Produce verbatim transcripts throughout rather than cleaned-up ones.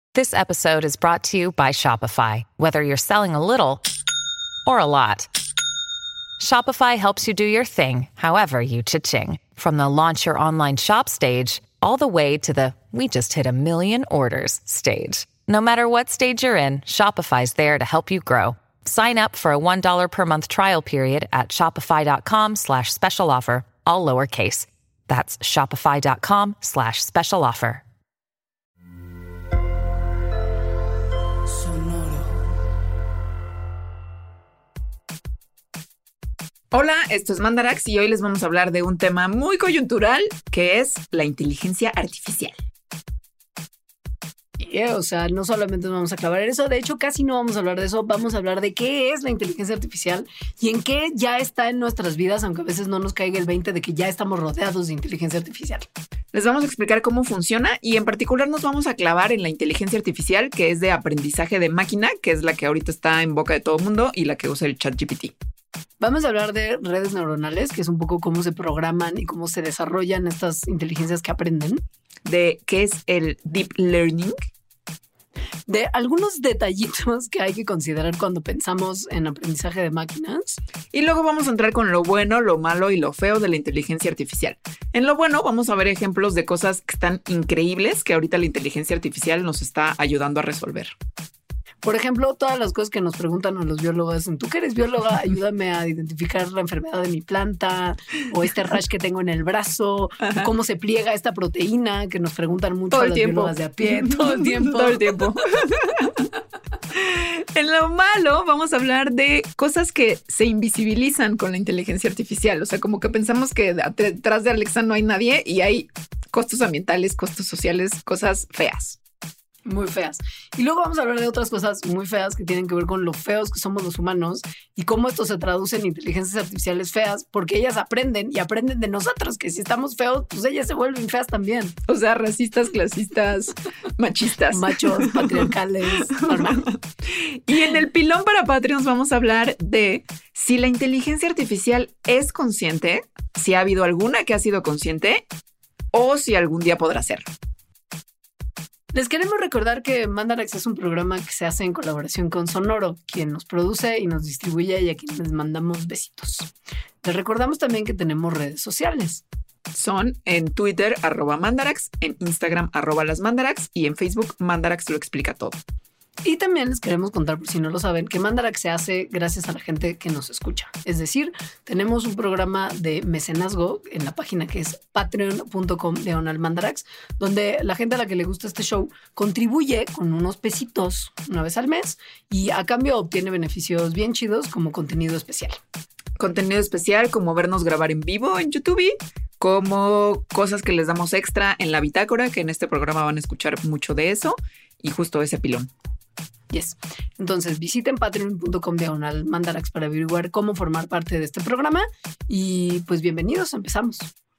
This episode is brought to you by Shopify. Whether you're selling a little or a lot, Shopify helps you do your thing, however you cha-ching. From the launch your online shop stage, all the way to the we just hit a million orders stage. No matter what stage you're in, Shopify's there to help you grow. Sign up for a one dollar per month trial period at shopify.com slash special offer, all lowercase. That's shopify.com slash special offer. Hola, esto es Mandarax y hoy les vamos a hablar de un tema muy coyuntural que es la inteligencia artificial. Yeah, o sea, no solamente nos vamos a clavar en eso, de hecho casi no vamos a hablar de eso, vamos a hablar de qué es la inteligencia artificial y en qué ya está en nuestras vidas, aunque a veces no nos caiga el veinte de que ya estamos rodeados de inteligencia artificial. Les vamos a explicar cómo funciona y en particular nos vamos a clavar en la inteligencia artificial que es de aprendizaje de máquina, que es la que ahorita está en boca de todo el mundo y la que usa el ChatGPT. Vamos a hablar de redes neuronales, que es un poco cómo se programan y cómo se desarrollan estas inteligencias que aprenden. De qué es el deep learning. De algunos detallitos que hay que considerar cuando pensamos en aprendizaje de máquinas. Y luego vamos a entrar con lo bueno, lo malo y lo feo de la inteligencia artificial. En lo bueno vamos a ver ejemplos de cosas que están increíbles que ahorita la inteligencia artificial nos está ayudando a resolver. Por ejemplo, todas las cosas que nos preguntan a los biólogos, tú que eres bióloga, ayúdame a identificar la enfermedad de mi planta o este rash que tengo en el brazo, o cómo se pliega esta proteína, que nos preguntan mucho todo a el las tiempo. biólogas de a pie. Todo el tiempo. Todo el tiempo. En lo malo vamos a hablar de cosas que se invisibilizan con la inteligencia artificial. O sea, como que pensamos que detrás de Alexa no hay nadie y hay costos ambientales, costos sociales, cosas feas. Muy feas. Y luego vamos a hablar de otras cosas muy feas que tienen que ver con lo feos que somos los humanos y cómo esto se traduce en inteligencias artificiales feas, porque ellas aprenden y aprenden de nosotros, que si estamos feos, pues ellas se vuelven feas también. O sea, racistas, clasistas, machistas. Machos, patriarcales, normal. Y en el pilón para Patreons vamos a hablar de si la inteligencia artificial es consciente, si ha habido alguna que ha sido consciente o si algún día podrá serlo. Les queremos recordar que Mandarax es un programa que se hace en colaboración con Sonoro, quien nos produce y nos distribuye y a quien les mandamos besitos. Les recordamos también que tenemos redes sociales. Son en Twitter, arroba Mandarax, en Instagram, arroba las Mandarax y en Facebook, Mandarax lo explica todo. Y también les queremos contar, por si no lo saben, que Mandarax se hace gracias a la gente que nos escucha. Es decir, tenemos un programa de mecenazgo en la página que es patreon.com diagonal Mandarax, donde la gente a la que le gusta este show contribuye con unos pesitos una vez al mes y a cambio obtiene beneficios bien chidos como contenido especial. Contenido especial como vernos grabar en vivo en YouTube, como cosas que les damos extra en la bitácora, que en este programa van a escuchar mucho de eso y justo ese pilón. Yes. Entonces visiten patreon.com diagonal Mandarax para averiguar cómo formar parte de este programa y pues bienvenidos, empezamos.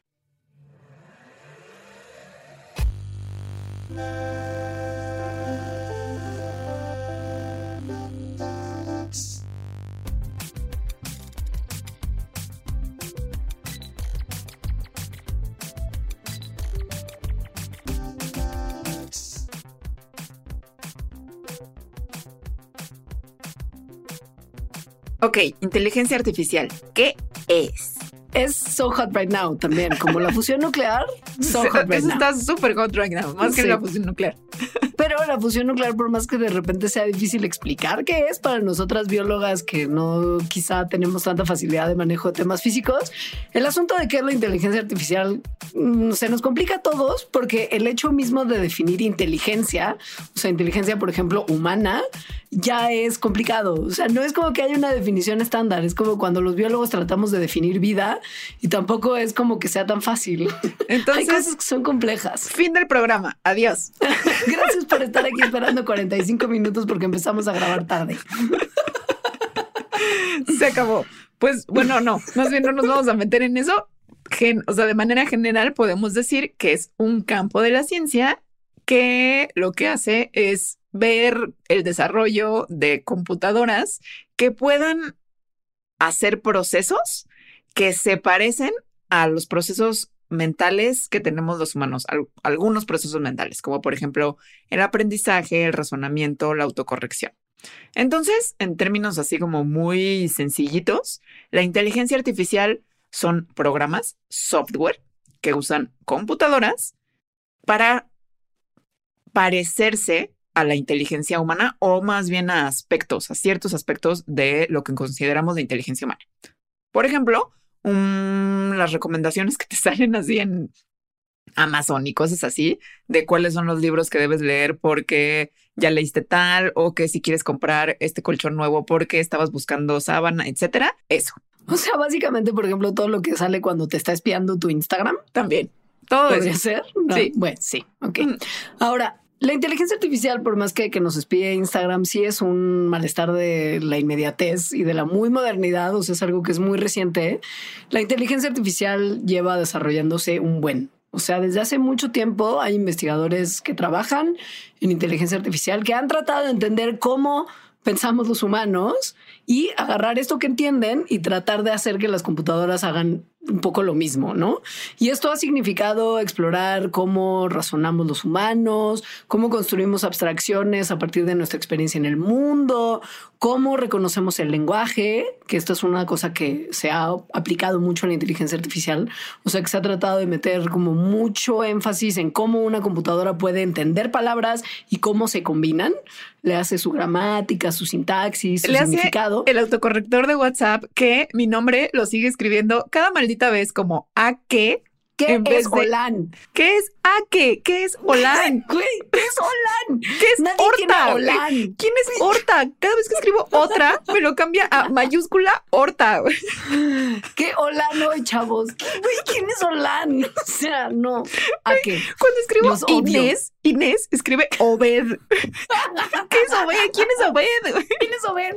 Ok, inteligencia artificial. ¿Qué es? Es so hot right now también, como la fusión nuclear. So hot right Eso now. está súper hot right now, más que Sí. la fusión nuclear. Pero la fusión nuclear, por más que de repente sea difícil explicar qué es para nosotras biólogas que no quizá tenemos tanta facilidad de manejo de temas físicos, el asunto de qué es la inteligencia artificial mm, se nos complica a todos porque el hecho mismo de definir inteligencia, o sea, inteligencia, por ejemplo, humana, ya es complicado. O sea, no es como que haya una definición estándar, es como cuando los biólogos tratamos de definir vida y tampoco es como que sea tan fácil. Entonces, hay cosas que son complejas. Fin del programa. Adiós. Gracias por estar aquí esperando cuarenta y cinco minutos porque empezamos a grabar tarde. Se acabó. Pues bueno, no, más bien no nos vamos a meter en eso. Gen, o sea, de manera general podemos decir que es un campo de la ciencia que lo que hace es ver el desarrollo de computadoras que puedan hacer procesos que se parecen a los procesos mentales que tenemos los humanos, al- algunos procesos mentales, como por ejemplo el aprendizaje, el razonamiento, la autocorrección. Entonces, en términos así como muy sencillitos, la inteligencia artificial son programas, software, que usan computadoras para parecerse a la inteligencia humana o más bien a aspectos, a ciertos aspectos de lo que consideramos de inteligencia humana. Por ejemplo, um, las recomendaciones que te salen así en Amazon y cosas así, de cuáles son los libros que debes leer porque ya leíste tal, o que si quieres comprar este colchón nuevo porque estabas buscando sábana, etcétera. Eso O sea, básicamente, por ejemplo, todo lo que sale cuando te está espiando tu Instagram. también. Todo ¿Podría eso. ser? No. Sí. Bueno, sí. Ok. Mm. Ahora, la inteligencia artificial, por más que, que nos espíe Instagram, sí es un malestar de la inmediatez y de la muy modernidad. O sea, es algo que es muy reciente. La inteligencia artificial lleva desarrollándose un buen. O sea, desde hace mucho tiempo hay investigadores que trabajan en inteligencia artificial que han tratado de entender cómo pensamos los humanos y agarrar esto que entienden y tratar de hacer que las computadoras hagan un poco lo mismo, ¿no? Y esto ha significado explorar cómo razonamos los humanos, cómo construimos abstracciones a partir de nuestra experiencia en el mundo, cómo reconocemos el lenguaje, que esto es una cosa que se ha aplicado mucho en la inteligencia artificial. O sea, que se ha tratado de meter como mucho énfasis en cómo una computadora puede entender palabras y cómo se combinan. Le hace su gramática, su sintaxis, su Le hace significado. el autocorrector de WhatsApp que mi nombre lo sigue escribiendo cada maldita vez como a qué. ¿Qué en vez es de- Olan? ¿Qué es a qué? ¿Qué es Olan? Güey, ¿qué es Olan? ¿Qué es Nadie tiene Horta? Olan. ¿Quién es Horta? Cada vez que escribo otra, me lo cambia a mayúscula Horta. ¿Qué Olan hoy, chavos? Güey, ¿quién es Olan? O sea, no. ¿A qué? Cuando escribo Los odio. Inés, Inés escribe Obed. ¿Qué es Obed? ¿Quién es Obed? ¿Quién es Obed?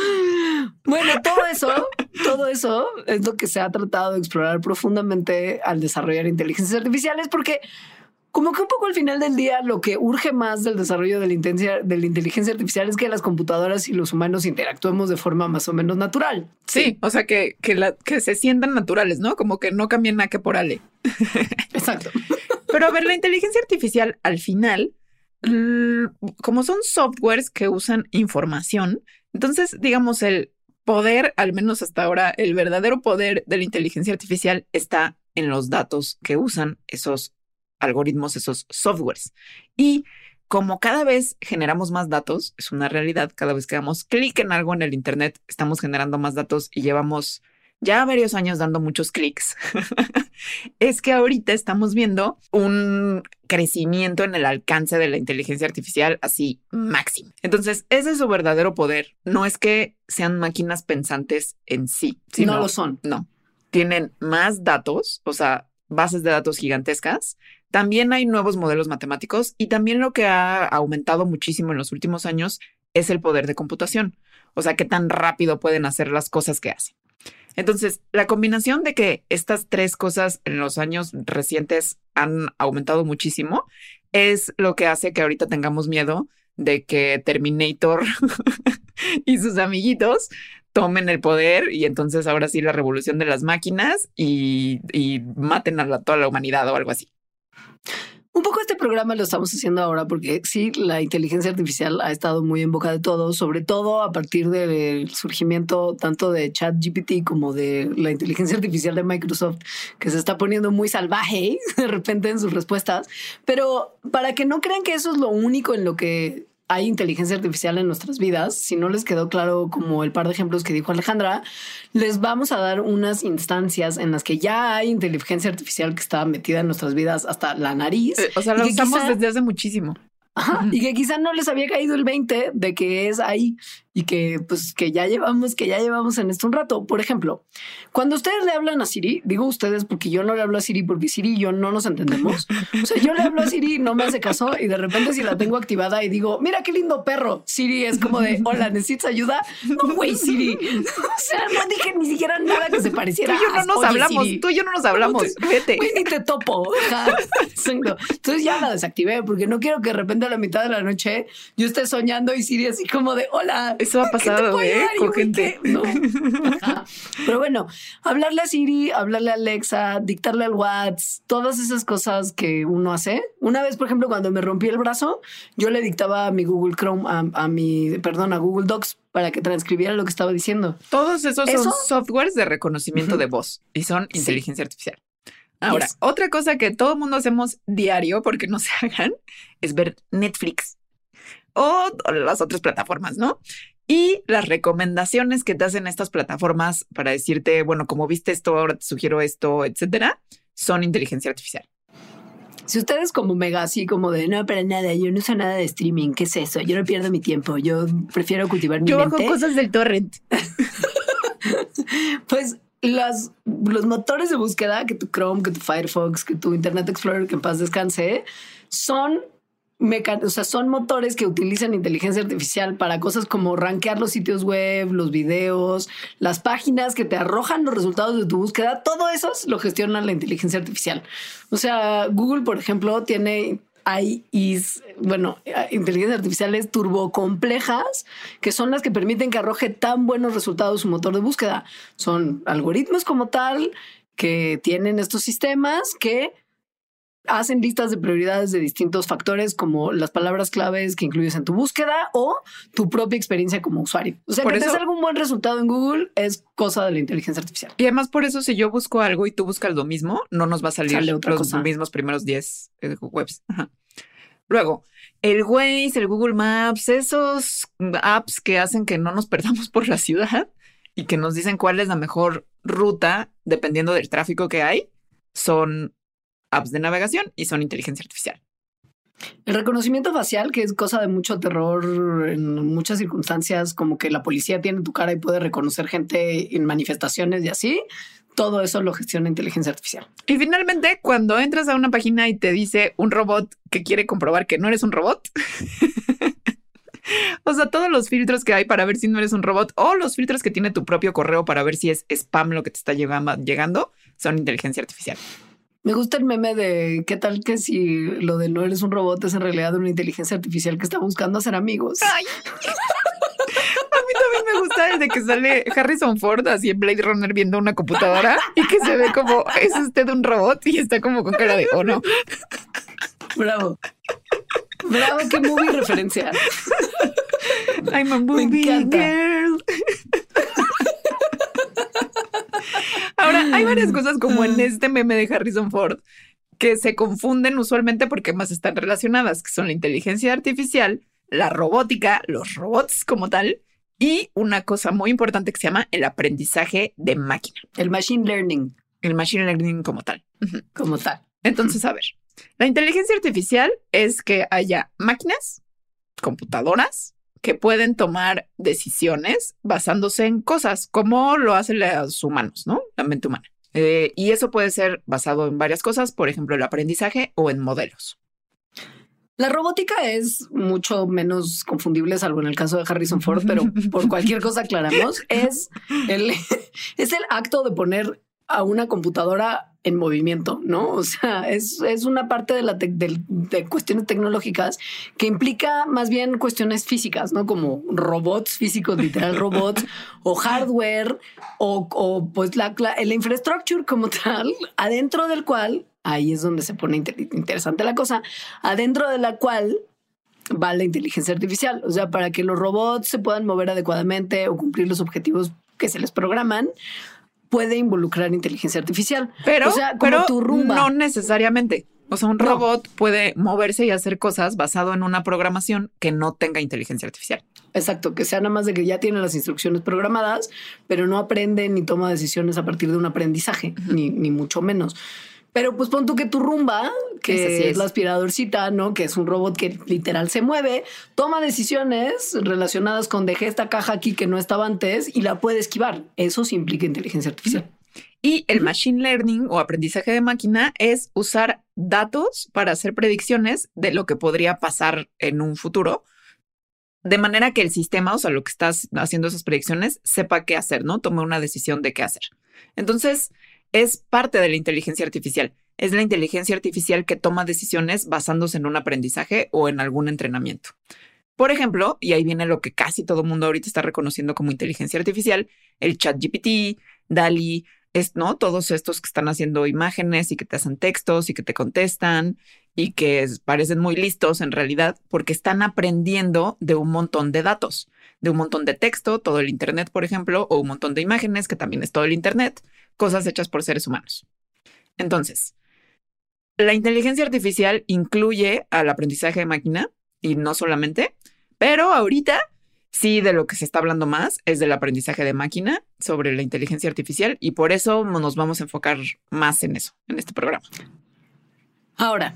Bueno, todo eso, todo eso es lo que se ha tratado de explorar profundamente al desarrollar inteligencias artificiales, porque como que un poco al final del día lo que urge más del desarrollo de la, intensia- de la inteligencia artificial es que las computadoras y los humanos interactuemos de forma más o menos natural. Sí, o sea, que, que, la- que se sientan naturales, ¿no? Como que no cambien nada que por ale. Exacto. Pero a ver, la inteligencia artificial al final, l- como son softwares que usan información, entonces, digamos, el poder, al menos hasta ahora, el verdadero poder de la inteligencia artificial está en los datos que usan esos algoritmos, esos softwares. Y como cada vez generamos más datos, es una realidad, cada vez que damos clic en algo en el Internet, estamos generando más datos y llevamos ya varios años dando muchos clics. Es que ahorita estamos viendo un crecimiento en el alcance de la inteligencia artificial así máximo. Entonces, ese es su verdadero poder. No es que sean máquinas pensantes en sí. Sino, No lo son. No. Tienen más datos, o sea, bases de datos gigantescas. También hay nuevos modelos matemáticos y también lo que ha aumentado muchísimo en los últimos años es el poder de computación. O sea, qué tan rápido pueden hacer las cosas que hacen. Entonces, la combinación de que estas tres cosas en los años recientes han aumentado muchísimo es lo que hace que ahorita tengamos miedo de que Terminator y sus amiguitos tomen el poder y entonces ahora sí la revolución de las máquinas y, y maten a la, toda la humanidad o algo así. Un poco este programa lo estamos haciendo ahora porque sí, la inteligencia artificial ha estado muy en boca de todos, sobre todo a partir del surgimiento tanto de ChatGPT como de la inteligencia artificial de Microsoft, que se está poniendo muy salvaje de repente en sus respuestas. Pero para que no crean que eso es lo único en lo que hay inteligencia artificial en nuestras vidas, si no les quedó claro como el par de ejemplos que dijo Alejandra, les vamos a dar unas instancias en las que ya hay inteligencia artificial que está metida en nuestras vidas hasta la nariz. O sea, y lo que usamos quizá- desde hace muchísimo. Ajá, y que quizá no les había caído el veinte de que es ahí y que pues que ya llevamos, que ya llevamos en esto un rato. Por ejemplo, cuando ustedes le hablan a Siri, digo ustedes porque yo no le hablo a Siri porque Siri y yo no nos entendemos. O sea, yo le hablo a Siri y no me hace caso y de repente si la tengo activada y digo, mira qué lindo perro, Siri es como de, hola, ¿necesitas ayuda? No, güey, Siri. O sea, no dije ni siquiera nada que se Tú pareciera. y yo no a, nos "Oye, hablamos, Siri". tú y yo no nos hablamos. Vete. Güey, ni te topo. Ajá. Exacto. Entonces ya la desactivé porque no quiero que de repente repente a la mitad de la noche yo esté soñando y Siri así como de hola. Eso ha pasado, ¿eh? Con gente. No. Ajá. Pero bueno, hablarle a Siri, hablarle a Alexa, dictarle al WhatsApp, todas esas cosas que uno hace. Una vez, por ejemplo, cuando me rompí el brazo, yo le dictaba a mi Google Chrome, a, a mi, perdón, a Google Docs para que transcribiera lo que estaba diciendo. Todos esos ¿Eso? son softwares de reconocimiento uh-huh. de voz y son sí. inteligencia artificial. Ahora, yes. otra cosa que todo el mundo hacemos diario, porque no se hagan, es ver Netflix o las otras plataformas, ¿no? Y las recomendaciones que te hacen estas plataformas para decirte, bueno, como viste esto, ahora te sugiero esto, etcétera, son inteligencia artificial. Si ustedes como mega así como de no, para nada, yo no uso nada de streaming, ¿qué es eso? Yo no pierdo mi tiempo, yo prefiero cultivar mi yo mente. Yo bajo cosas del torrent. Pues las, los motores de búsqueda, que tu Chrome, que tu Firefox, que tu Internet Explorer, que en paz descanse, son, meca- o sea, son motores que utilizan inteligencia artificial para cosas como rankear los sitios web, los videos, las páginas que te arrojan los resultados de tu búsqueda. Todo eso lo gestiona la inteligencia artificial. O sea, Google, por ejemplo, tiene... Hay, is, bueno, inteligencias artificiales turbocomplejas que son las que permiten que arroje tan buenos resultados su motor de búsqueda. Son algoritmos como tal que tienen estos sistemas que hacen listas de prioridades de distintos factores como las palabras claves que incluyes en tu búsqueda o tu propia experiencia como usuario. O sea, por que eso, te salga un buen resultado en Google es cosa de la inteligencia artificial. Y además por eso si yo busco algo y tú buscas lo mismo, no nos va a salir los cosa. mismos primeros diez eh, webs. Ajá. Luego, el Waze, el Google Maps, esos apps que hacen que no nos perdamos por la ciudad y que nos dicen cuál es la mejor ruta dependiendo del tráfico que hay, son apps de navegación y son inteligencia artificial. El reconocimiento facial, que es cosa de mucho terror en muchas circunstancias, como que la policía tiene tu cara y puede reconocer gente en manifestaciones y así, todo eso lo gestiona inteligencia artificial. Y finalmente, cuando entras a una página y te dice un robot que quiere comprobar que no eres un robot, o sea, todos los filtros que hay para ver si no eres un robot o los filtros que tiene tu propio correo para ver si es spam lo que te está llegando, son inteligencia artificial. Me gusta el meme de qué tal que si lo de no eres un robot es en realidad una inteligencia artificial que está buscando hacer amigos. Ay. A mí también me gusta el de que sale Harrison Ford así en Blade Runner viendo una computadora y que se ve como es usted un robot y está como con cara de oh no. Bravo. Bravo, qué movie referencia. I'm a movie girl. Ahora, hay varias cosas como en este meme de Harrison Ford que se confunden usualmente porque más están relacionadas, que son la inteligencia artificial, la robótica, los robots como tal, y una cosa muy importante que se llama el aprendizaje de máquina. El machine learning. El machine learning como tal. Como tal. Entonces, a ver, la inteligencia artificial es que haya máquinas, computadoras, que pueden tomar decisiones basándose en cosas como lo hacen los humanos, ¿no? La mente humana. Eh, y eso puede ser basado en varias cosas, por ejemplo, el aprendizaje o en modelos. La robótica es mucho menos confundible, salvo en el caso de Harrison Ford, pero por cualquier cosa aclaramos, es el, es el acto de poner a una computadora en movimiento, ¿no? O sea, es, es una parte de, la te- de, de cuestiones tecnológicas que implica más bien cuestiones físicas, ¿no? Como robots físicos, literal robots, o hardware, o, o pues la, la, la infraestructure como tal, adentro del cual, ahí es donde se pone inter- interesante la cosa, adentro de la cual va la inteligencia artificial. O sea, para que los robots se puedan mover adecuadamente o cumplir los objetivos que se les programan, puede involucrar inteligencia artificial. Pero, o sea, como pero tu rumba. No necesariamente. O sea, un No. robot puede moverse y hacer cosas basado en una programación que no tenga inteligencia artificial. Exacto, que sea nada más de que ya tiene las instrucciones programadas, pero no aprende ni toma decisiones a partir de un aprendizaje, uh-huh. ni, ni mucho menos. Pero pues pon tú que tu rumba, que es, es la aspiradorcita, ¿no? Que es un robot que literal se mueve, toma decisiones relacionadas con dejé esta caja aquí que no estaba antes y la puede esquivar. Eso sí implica inteligencia artificial. Y el machine learning o aprendizaje de máquina es usar datos para hacer predicciones de lo que podría pasar en un futuro, de manera que el sistema, o sea, lo que estás haciendo esas predicciones, sepa qué hacer, ¿no? Tome una decisión de qué hacer. Entonces, es parte de la inteligencia artificial. es la inteligencia artificial que toma decisiones basándose en un aprendizaje o en algún entrenamiento. Por ejemplo, y ahí viene lo que casi todo el mundo ahorita está reconociendo como inteligencia artificial, el ChatGPT, DALL-E, es, ¿no? Todos estos que están haciendo imágenes y que te hacen textos y que te contestan y que es, parecen muy listos en realidad porque están aprendiendo de un montón de datos, de un montón de texto, todo el Internet, por ejemplo, o un montón de imágenes, que también es todo el Internet, cosas hechas por seres humanos. Entonces, la inteligencia artificial incluye al aprendizaje de máquina y no solamente, pero ahorita sí, de lo que se está hablando más es del aprendizaje de máquina sobre la inteligencia artificial y por eso nos vamos a enfocar más en eso, en este programa. Ahora,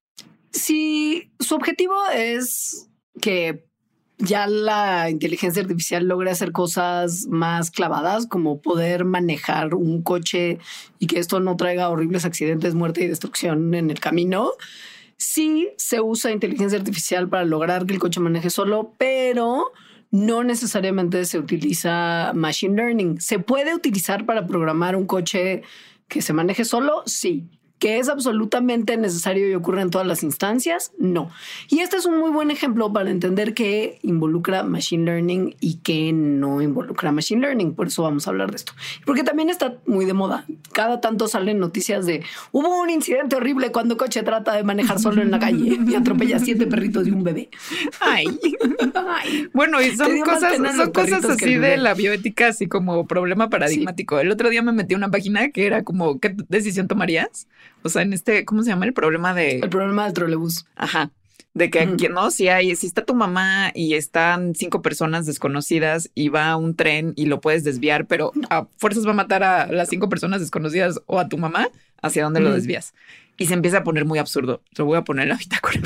si su objetivo es que ya la inteligencia artificial logre hacer cosas más clavadas, como poder manejar un coche y que esto no traiga horribles accidentes, muerte y destrucción en el camino, sí se usa inteligencia artificial para lograr que el coche maneje solo, pero no necesariamente se utiliza machine learning. ¿Se puede utilizar para programar un coche que se maneje solo? Sí. ¿Que es absolutamente necesario y ocurre en todas las instancias? No. Y este es un muy buen ejemplo para entender qué involucra machine learning y qué no involucra machine learning. Por eso vamos a hablar de esto. Porque también está muy de moda. Cada tanto salen noticias de hubo un incidente horrible cuando coche trata de manejar solo en la calle y atropella a siete perritos y un bebé. Ay. Ay. Bueno, y son cosas, son cosas así de la bioética, así como problema paradigmático. Sí. El otro día me metí a una página que era como, ¿qué decisión tomarías? O sea, en este, ¿cómo se llama? El problema de... El problema del trolebús. Ajá. De que aquí, ¿no? Si hay, si está tu mamá y están cinco personas desconocidas y va un tren y lo puedes desviar, pero no. A fuerzas va a matar a las cinco personas desconocidas o a tu mamá, ¿hacia dónde mm. lo desvías? Y se empieza a poner muy absurdo. Lo voy a poner en la bitácora.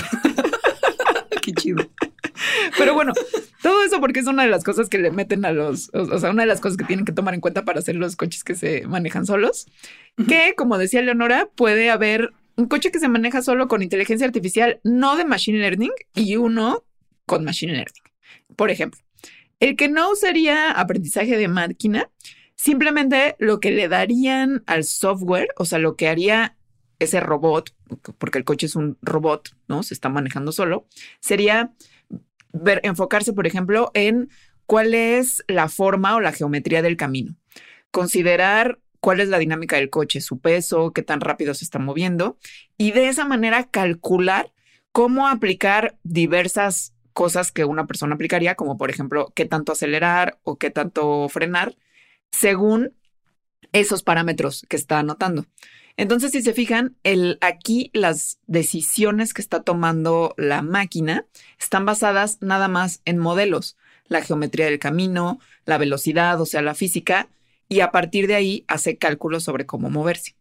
Qué chido. Pero bueno, todo eso porque es una de las cosas que le meten a los, o, o sea, una de las cosas que tienen que tomar en cuenta para hacer los coches que se manejan solos, uh-huh. que como decía Leonora, puede haber un coche que se maneja solo con inteligencia artificial, no de machine learning, y uno con machine learning. Por ejemplo, el que no usaría aprendizaje de máquina, simplemente lo que le darían al software, o sea, lo que haría ese robot, porque el coche es un robot, ¿no? Se está manejando solo, sería ver, enfocarse, por ejemplo, en cuál es la forma o la geometría del camino. Considerar cuál es la dinámica del coche, su peso, qué tan rápido se está moviendo y de esa manera calcular cómo aplicar diversas cosas que una persona aplicaría, como por ejemplo, qué tanto acelerar o qué tanto frenar, según esos parámetros que está anotando. Entonces, si se fijan, el, aquí las decisiones que está tomando la máquina están basadas nada más en modelos, la geometría del camino, la velocidad, o sea, la física, y a partir de ahí hace cálculos sobre cómo moverse.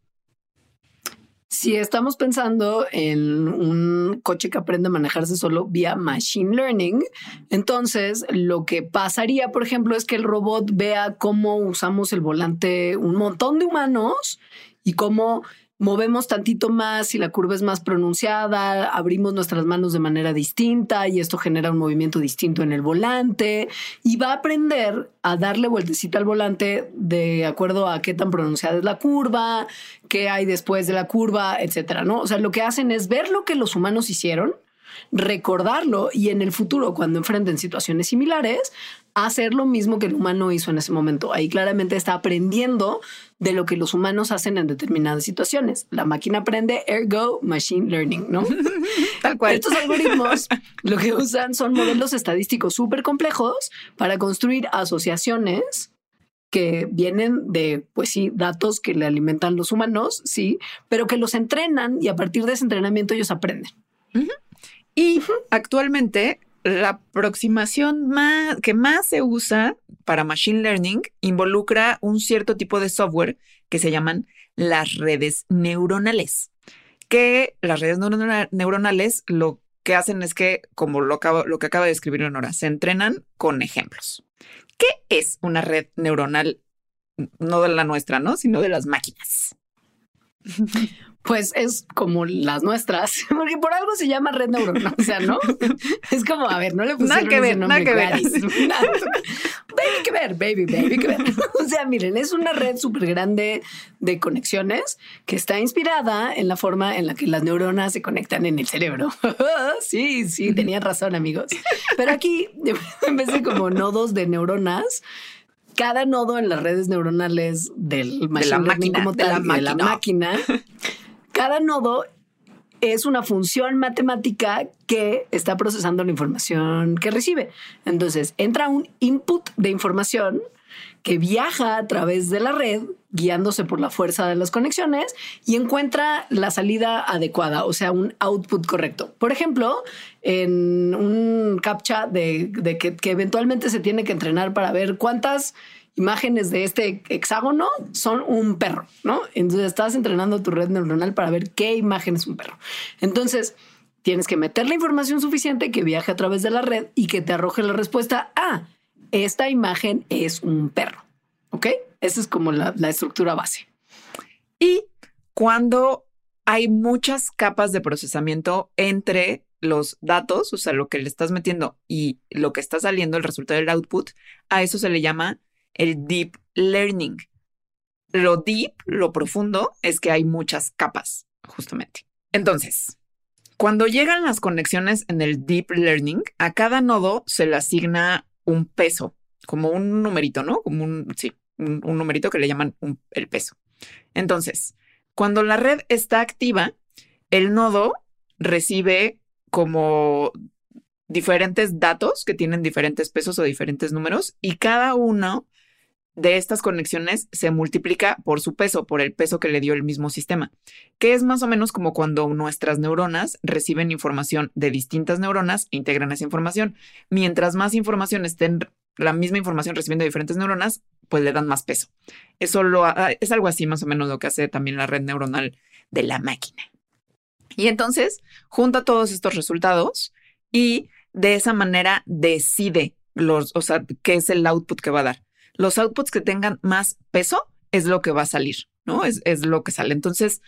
Si estamos pensando en un coche que aprende a manejarse solo vía machine learning, entonces lo que pasaría, por ejemplo, es que el robot vea cómo usamos el volante un montón de humanos y cómo movemos tantito más si la curva es más pronunciada, abrimos nuestras manos de manera distinta y esto genera un movimiento distinto en el volante y va a aprender a darle vueltecita al volante de acuerdo a qué tan pronunciada es la curva, qué hay después de la curva, etcétera, ¿no? O sea, lo que hacen es ver lo que los humanos hicieron, recordarlo y en el futuro, cuando enfrenten situaciones similares, hacer lo mismo que el humano hizo en ese momento. Ahí claramente está aprendiendo de lo que los humanos hacen en determinadas situaciones. La máquina aprende, ergo machine learning, ¿no? Tal cual. Estos algoritmos lo que usan son modelos estadísticos súper complejos para construir asociaciones que vienen de, pues sí, datos que le alimentan los humanos, sí, pero que los entrenan y a partir de ese entrenamiento ellos aprenden. Uh-huh. Y uh-huh. actualmente la aproximación más, que más se usa para machine learning involucra un cierto tipo de software que se llaman las redes neuronales. Que las redes neuronales lo que hacen es que, como lo, acabo, lo que acaba de escribir Leonora, se entrenan con ejemplos. ¿Qué es una red neuronal? No de la nuestra, ¿no? Sino de las máquinas. Pues es como las nuestras, porque por algo se llama red neuronal, o sea, ¿no? Es como, a ver, no le pusieron nada que ver, ese nombre nada que ver. Baby que ver, baby, baby que ver. O sea, miren, es una red súper grande de conexiones que está inspirada en la forma en la que las neuronas se conectan en el cerebro. Sí, sí, tenían razón, amigos. Pero aquí, en vez de como nodos de neuronas, cada nodo en las redes neuronales del machine la learning máquina, como de tal, la de la máquina. máquina, cada nodo es una función matemática que está procesando la información que recibe. Entonces, entra un input de información que viaja a través de la red, guiándose por la fuerza de las conexiones y encuentra la salida adecuada, o sea, un output correcto. Por ejemplo, en un captcha de, de que, que eventualmente se tiene que entrenar para ver cuántas imágenes de este hexágono son un perro, ¿no? Entonces estás entrenando tu red neuronal para ver qué imagen es un perro. Entonces tienes que meter la información suficiente que viaje a través de la red y que te arroje la respuesta a esta imagen es un perro. ¿Ok? Esa es como la, la estructura base. Y cuando hay muchas capas de procesamiento entre los datos, o sea, lo que le estás metiendo y lo que está saliendo, el resultado del output, a eso se le llama el deep learning. Lo deep, lo profundo, es que hay muchas capas, justamente. Entonces, cuando llegan las conexiones en el deep learning, a cada nodo se le asigna un peso, como un numerito, ¿no? Como un, sí, un, un numerito que le llaman un, el peso. Entonces, cuando la red está activa, el nodo recibe como diferentes datos que tienen diferentes pesos o diferentes números y cada uno de estas conexiones se multiplica por su peso, por el peso que le dio el mismo sistema, que es más o menos como cuando nuestras neuronas reciben información de distintas neuronas e integran esa información. Mientras más información estén, la misma información recibiendo diferentes neuronas, pues le dan más peso. Eso lo, es algo así más o menos lo que hace también la red neuronal de la máquina. Y entonces junta todos estos resultados y de esa manera decide los, o sea, qué es el output que va a dar. Los outputs que tengan más peso es lo que va a salir, ¿no? Es, es lo que sale. Entonces,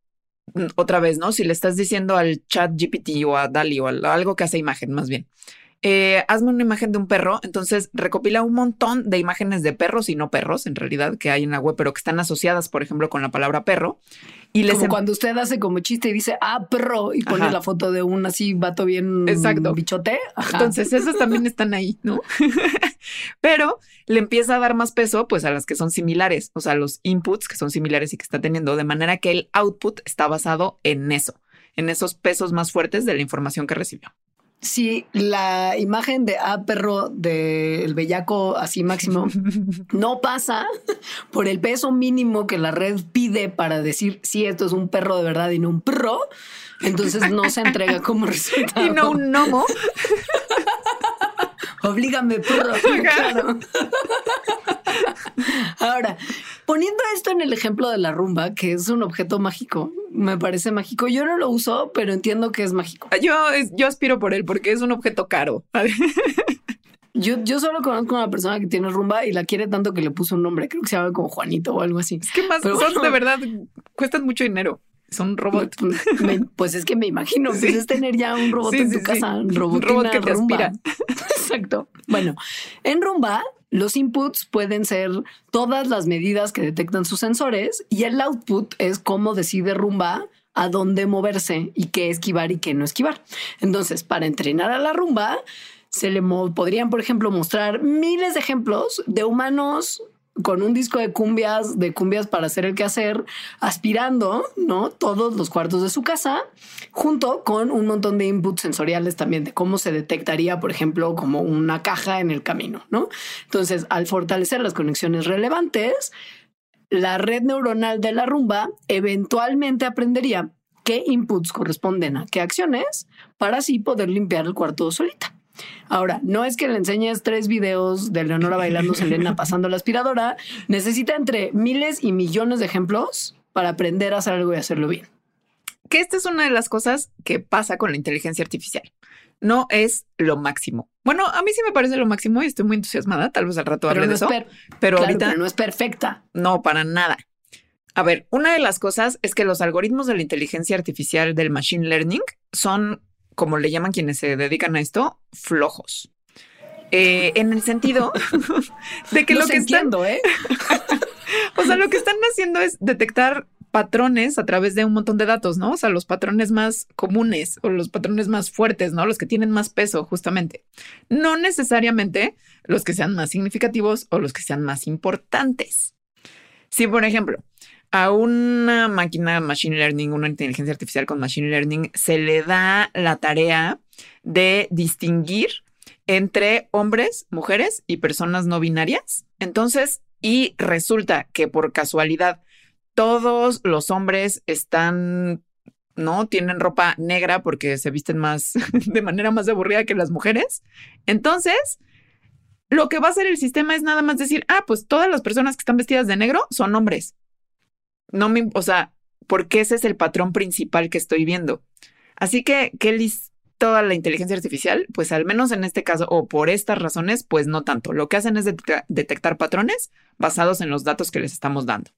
otra vez, ¿no? Si le estás diciendo al chat G P T o a DALL-E o a algo que hace imagen, más bien, eh, hazme una imagen de un perro, entonces recopila un montón de imágenes de perros y no perros, en realidad, que hay en la web, pero que están asociadas, por ejemplo, con la palabra perro. Y les como em- cuando usted hace como chiste y dice, ah, perro, y pone Ajá. la foto de un así vato bien Exacto. bichote. Ajá. Entonces, esos también están ahí, ¿no? Pero le empieza a dar más peso, pues, a las que son similares, o sea, los inputs que son similares y que está teniendo, de manera que el output está basado en eso, en esos pesos más fuertes de la información que recibió. Si la imagen de ah, perro del bellaco así máximo no pasa por el peso mínimo que la red pide para decir si esto es un perro de verdad y no un perro, entonces no se entrega como resultado. Y no un gnomo. Oblígame, perro. Claro. Ahora, poniendo esto en el ejemplo de la rumba, que es un objeto mágico, me parece mágico. Yo no lo uso, pero entiendo que es mágico. Yo, yo aspiro por él porque es un objeto caro. Yo, yo solo conozco a una persona que tiene rumba y la quiere tanto que le puso un nombre. Creo que se llama como Juanito o algo así. Es que más pero son bueno, de verdad, cuestan mucho dinero. Son robots. Me, pues es que me imagino, Sí. pues es tener ya un robot Sí, en sí, tu casa, sí. un robot, Un robot que te rumba. aspira. Exacto. Bueno, en rumba, los inputs pueden ser todas las medidas que detectan sus sensores y el output es cómo decide rumba a dónde moverse y qué esquivar y qué no esquivar. Entonces, para entrenar a la rumba, se le mo- podrían, por ejemplo, mostrar miles de ejemplos de humanos con un disco de cumbias, de cumbias para hacer el quehacer, aspirando, ¿no? Todos los cuartos de su casa, junto con un montón de inputs sensoriales también de cómo se detectaría, por ejemplo, como una caja en el camino, ¿no? Entonces, al fortalecer las conexiones relevantes, la red neuronal de la rumba eventualmente aprendería qué inputs corresponden a qué acciones para así poder limpiar el cuarto solita. Ahora, no es que le enseñes tres videos de Leonora bailando Selena pasando la aspiradora. Necesita entre miles y millones de ejemplos para aprender a hacer algo y hacerlo bien. Que esta es una de las cosas que pasa con la inteligencia artificial. No es lo máximo. Bueno, a mí sí me parece lo máximo y estoy muy entusiasmada. Tal vez al rato hable Pero no de es eso. per- Pero claro, ahorita pero no es perfecta. no, para nada. A ver, una de las cosas es que los algoritmos de la inteligencia artificial del machine learning son, como le llaman quienes se dedican a esto, flojos. Eh, en el sentido de que Los lo que entiendo, están, ¿eh? o sea, lo que están haciendo es detectar patrones a través de un montón de datos, ¿no? O sea, los patrones más comunes o los patrones más fuertes, ¿no? Los que tienen más peso, justamente. No necesariamente los que sean más significativos o los que sean más importantes. Si, por ejemplo, a una máquina machine learning, una inteligencia artificial con machine learning, se le da la tarea de distinguir entre hombres, mujeres y personas no binarias. Entonces, y resulta que por casualidad todos los hombres están, ¿no? Tienen ropa negra porque se visten más de manera más aburrida que las mujeres. Entonces, lo que va a hacer el sistema es nada más decir, ah, pues todas las personas que están vestidas de negro son hombres. No me, o sea, porque ese es el patrón principal que estoy viendo. Así que, ¿qué listo a la inteligencia artificial? Pues al menos en este caso, o por estas razones, pues no tanto. Lo que hacen es detectar, detectar patrones basados en los datos que les estamos dando.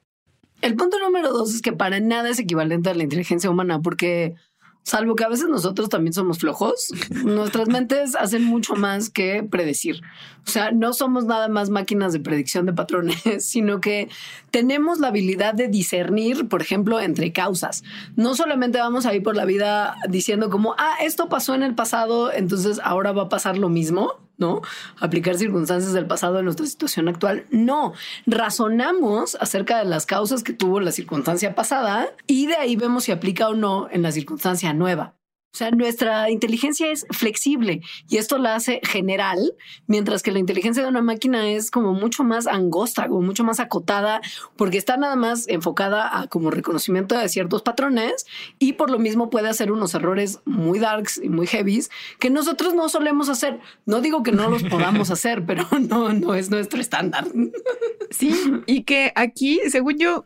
El punto número dos es que para nada es equivalente a la inteligencia humana, porque salvo que a veces nosotros también somos flojos, nuestras mentes hacen mucho más que predecir. O sea, no somos nada más máquinas de predicción de patrones, sino que tenemos la habilidad de discernir, por ejemplo, entre causas. No solamente vamos a ir por la vida diciendo como, ah, esto pasó en el pasado, entonces ahora va a pasar lo mismo, ¿no? Aplicar circunstancias del pasado en nuestra situación actual. No, razonamos acerca de las causas que tuvo la circunstancia pasada y de ahí vemos si aplica o no en la circunstancia nueva. O sea, nuestra inteligencia es flexible y esto la hace general, mientras que la inteligencia de una máquina es como mucho más angosta, como mucho más acotada, porque está nada más enfocada a como reconocimiento de ciertos patrones y por lo mismo puede hacer unos errores muy darks y muy heavies que nosotros no solemos hacer. No digo que no los podamos hacer, pero no, no es nuestro estándar. Sí, y que aquí, según yo,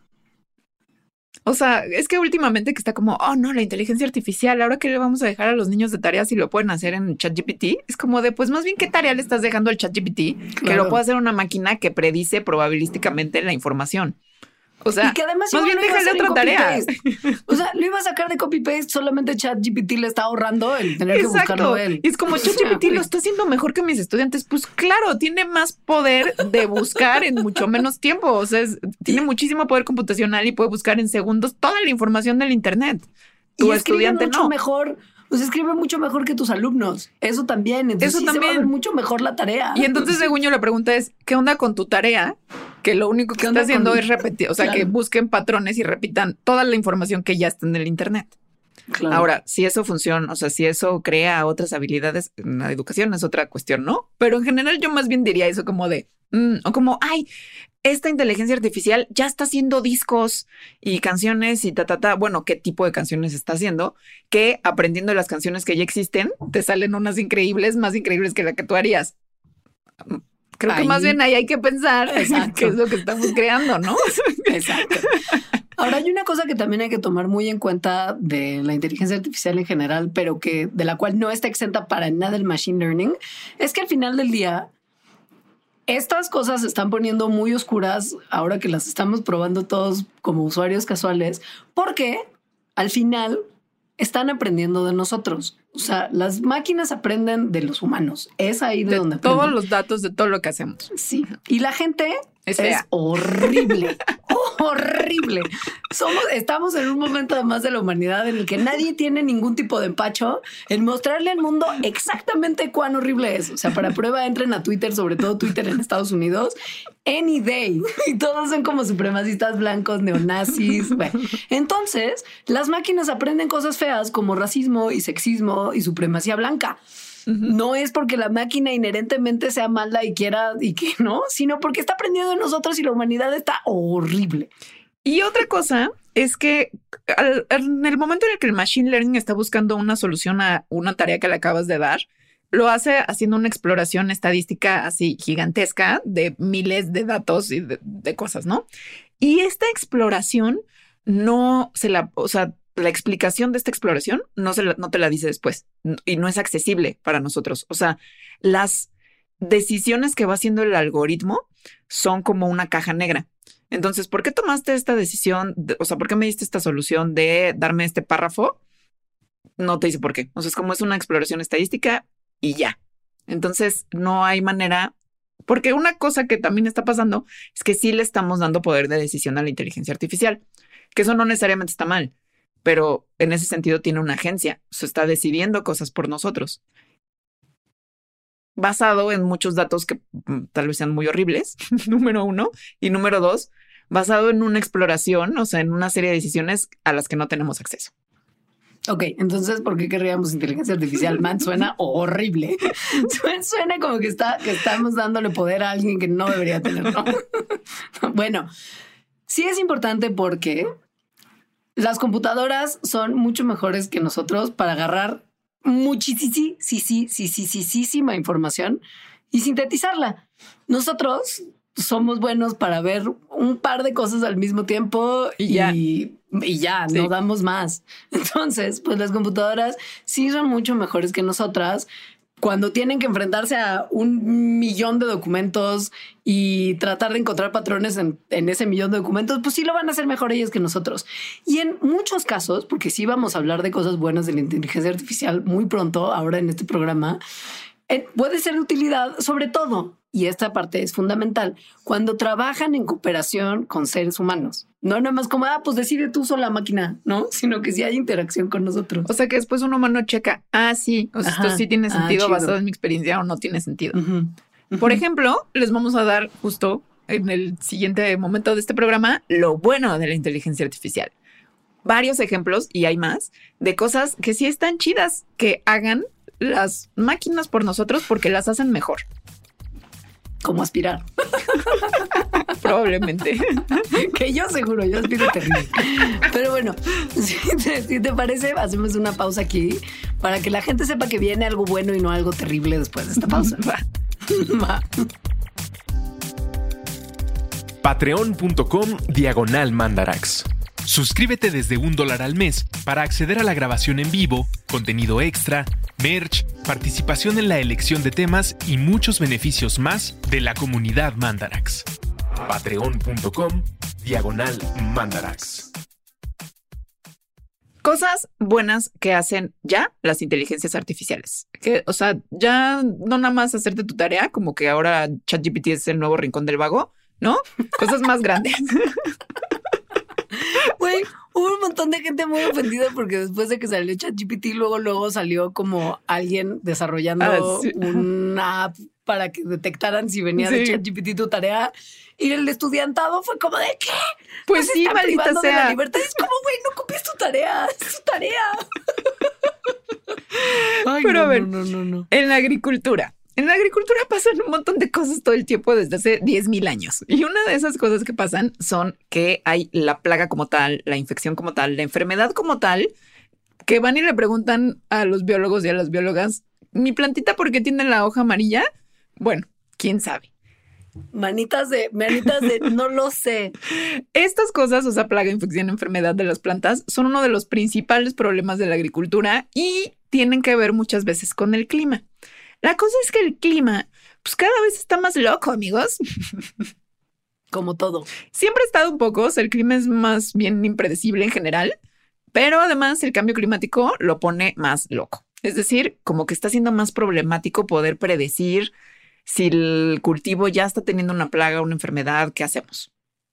o sea, es que últimamente que está como, oh no, la inteligencia artificial, ahora que le vamos a dejar a los niños de tareas si lo pueden hacer en ChatGPT, es como de, pues más bien, ¿qué tarea le estás dejando al ChatGPT? Claro. Que lo puede hacer una máquina que predice probabilísticamente la información. O sea, y que además más bien déjale otra tarea. O sea, lo iba a sacar de copy-paste, solamente ChatGPT le está ahorrando el tener Exacto. que buscarlo él. Y es como, ChatGPT lo está haciendo mejor que mis estudiantes. Pues claro, tiene más poder de buscar en mucho menos tiempo. O sea, es, tiene muchísimo poder computacional y puede buscar en segundos toda la información del internet. Tu y estudiante mucho no. mejor. Pues escribe mucho mejor que tus alumnos. Eso también. Entonces Eso sí también. se va a ver mucho mejor la tarea. Y entonces, según yo, la pregunta es, ¿qué onda con tu tarea? Que lo único que está haciendo con... es repetir, o sea, claro. que busquen patrones y repitan toda la información que ya está en el internet. Claro. Ahora, si eso funciona, o sea, si eso crea otras habilidades en la educación es otra cuestión, ¿no? Pero en general yo más bien diría eso como de, mm, o como, ay, esta inteligencia artificial ya está haciendo discos y canciones y ta, ta, ta. Bueno, ¿qué tipo de canciones está haciendo? Que aprendiendo las canciones que ya existen, te salen unas increíbles, más increíbles que la que tú harías. Creo ahí. que más bien ahí hay que pensar Exacto. qué es lo que estamos creando, ¿no? Exacto. Ahora hay una cosa que también hay que tomar muy en cuenta de la inteligencia artificial en general, pero que de la cual no está exenta para nada el machine learning, es que al final del día estas cosas se están poniendo muy oscuras ahora que las estamos probando todos como usuarios casuales, porque al final están aprendiendo de nosotros. O sea, las máquinas aprenden de los humanos. Es ahí de, de donde aprenden. Todos los datos de todo lo que hacemos. Sí. Y la gente es, es horrible. horrible. Somos, estamos en un momento además de la humanidad en el que nadie tiene ningún tipo de empacho en mostrarle al mundo exactamente cuán horrible es. O sea, para prueba entren a Twitter, sobre todo Twitter en Estados Unidos, any day. Y todos son como supremacistas blancos, neonazis. Bueno, entonces, las máquinas aprenden cosas feas como racismo y sexismo y supremacía blanca. Uh-huh. No es porque la máquina inherentemente sea mala y quiera y que no, sino porque está aprendiendo de nosotros y la humanidad está horrible. Y otra cosa es que al, en el momento en el que el machine learning está buscando una solución a una tarea que le acabas de dar, lo hace haciendo una exploración estadística así gigantesca de miles de datos y de, de cosas, ¿no? Y esta exploración no se la, o sea, la explicación de esta exploración no, se la, no te la dice después y no es accesible para nosotros. O sea, las decisiones que va haciendo el algoritmo son como una caja negra. Entonces, ¿por qué tomaste esta decisión? De, o sea, ¿por qué me diste esta solución de darme este párrafo? No te dice por qué. O sea, es como es una exploración estadística y ya. Entonces, no hay manera, porque una cosa que también está pasando es que sí le estamos dando poder de decisión a la inteligencia artificial, que eso no necesariamente está mal, pero en ese sentido tiene una agencia, o sea, está decidiendo cosas por nosotros, basado en muchos datos que mm, tal vez sean muy horribles, número uno, y número dos, basado en una exploración, o sea, en una serie de decisiones a las que no tenemos acceso. Ok, entonces, ¿por qué querríamos inteligencia artificial? Man, suena horrible. Suena, suena como que, está, que estamos dándole poder a alguien que no debería tenerlo. Bueno, sí es importante porque las computadoras son mucho mejores que nosotros para agarrar muchísima, sí, sí, sí, sí, sí, sí, sí, información y sintetizarla. Nosotros somos buenos para ver un par de cosas al mismo tiempo y ya, y, y ya sí. No damos más. Entonces, pues las computadoras sí son mucho mejores que nosotras cuando tienen que enfrentarse a un millón de documentos y tratar de encontrar patrones en, en ese millón de documentos, pues sí lo van a hacer mejor ellas que nosotros. Y en muchos casos, porque sí vamos a hablar de cosas buenas de la inteligencia artificial muy pronto, ahora en este programa, eh, puede ser de utilidad sobre todo, y esta parte es fundamental, cuando trabajan en cooperación con seres humanos. No nada más como, ah, pues decide tú sola máquina, ¿no? Sino que sí hay interacción con nosotros. O sea, que después un humano checa, ah, sí, o sea, Ajá. esto sí tiene sentido ah, basado en mi experiencia o no tiene sentido. Uh-huh. Uh-huh. Por ejemplo, les vamos a dar justo en el siguiente momento de este programa lo bueno de la inteligencia artificial. Varios ejemplos, y hay más, de cosas que sí están chidas que hagan las máquinas por nosotros porque las hacen mejor. Como aspirar. Probablemente. Que yo seguro, yo aspiro terrible. Pero bueno, si te, si te parece, hacemos una pausa aquí para que la gente sepa que viene algo bueno y no algo terrible después de esta pausa. Va. Va. Patreon.com diagonal Mandarax. Suscríbete desde un dólar al mes para acceder a la grabación en vivo, contenido extra, merch, participación en la elección de temas y muchos beneficios más de la comunidad Mandarax. Patreon.com diagonal Mandarax. Cosas buenas que hacen ya las inteligencias artificiales. Que, o sea, ya no nada más hacerte tu tarea, como que ahora ChatGPT es el nuevo rincón del vago, ¿no? Cosas más grandes. Güey, hubo un montón de gente muy ofendida porque después de que salió ChatGPT, luego, luego salió como alguien desarrollando ah, sí. una app para que detectaran si venía sí. de ChatGPT tu tarea. Y el estudiantado fue como de ¿qué? Pues sí, maldita sea. De la libertad. Es como, güey, no copies tu tarea, es tu tarea. Ay, Pero no, a ver, no, no, no. En la agricultura. En la agricultura pasan un montón de cosas todo el tiempo desde hace diez mil años. Y una de esas cosas que pasan son que hay la plaga como tal, la infección como tal, la enfermedad como tal, que van y le preguntan a los biólogos y a las biólogas, ¿mi plantita por qué tiene la hoja amarilla? Bueno, quién sabe. Manitas de, manitas de, no lo sé. Estas cosas, o sea, plaga, infección, enfermedad de las plantas, son uno de los principales problemas de la agricultura y tienen que ver muchas veces con el clima. La cosa es que el clima, pues cada vez está más loco, amigos. Como todo. Siempre ha estado un poco, o sea, el clima es más bien impredecible en general, pero además el cambio climático lo pone más loco. Es decir, como que está siendo más problemático poder predecir si el cultivo ya está teniendo una plaga o una enfermedad, ¿qué hacemos?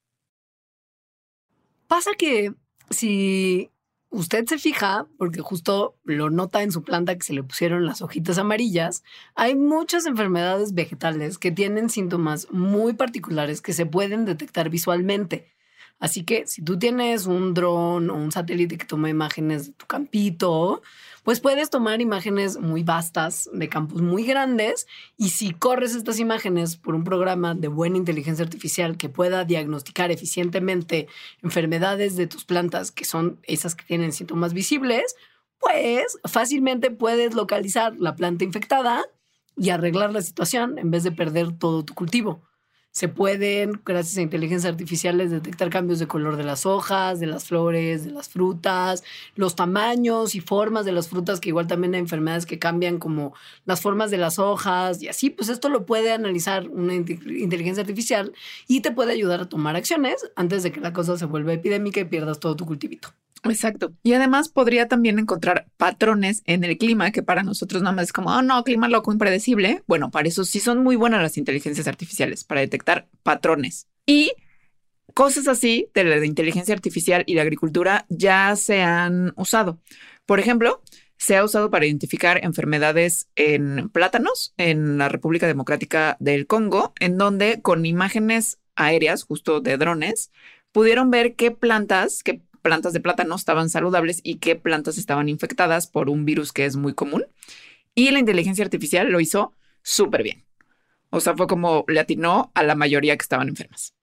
Pasa que si usted se fija, porque justo lo nota en su planta que se le pusieron las hojitas amarillas, hay muchas enfermedades vegetales que tienen síntomas muy particulares que se pueden detectar visualmente. Así que si tú tienes un dron o un satélite que toma imágenes de tu campito, pues puedes tomar imágenes muy vastas de campos muy grandes y si corres estas imágenes por un programa de buena inteligencia artificial que pueda diagnosticar eficientemente enfermedades de tus plantas, que son esas que tienen síntomas visibles, pues fácilmente puedes localizar la planta infectada y arreglar la situación en vez de perder todo tu cultivo. Se pueden, gracias a inteligencias artificiales, detectar cambios de color de las hojas, de las flores, de las frutas, los tamaños y formas de las frutas, que igual también hay enfermedades que cambian como las formas de las hojas y así. Pues esto lo puede analizar una inteligencia artificial y te puede ayudar a tomar acciones antes de que la cosa se vuelva epidémica y pierdas todo tu cultivito. Exacto. Y además podría también encontrar patrones en el clima que para nosotros nada más es como, oh no, clima loco, impredecible. Bueno, para eso sí son muy buenas las inteligencias artificiales, para detectar patrones. Y cosas así de la inteligencia artificial y la agricultura ya se han usado. Por ejemplo, se ha usado para identificar enfermedades en plátanos en la República Democrática del Congo, en donde con imágenes aéreas, justo de drones, pudieron ver qué plantas, qué plantas de plátano estaban saludables y qué plantas estaban infectadas por un virus que es muy común. Y la inteligencia artificial lo hizo súper bien. O sea, fue como le atinó a la mayoría que estaban enfermas.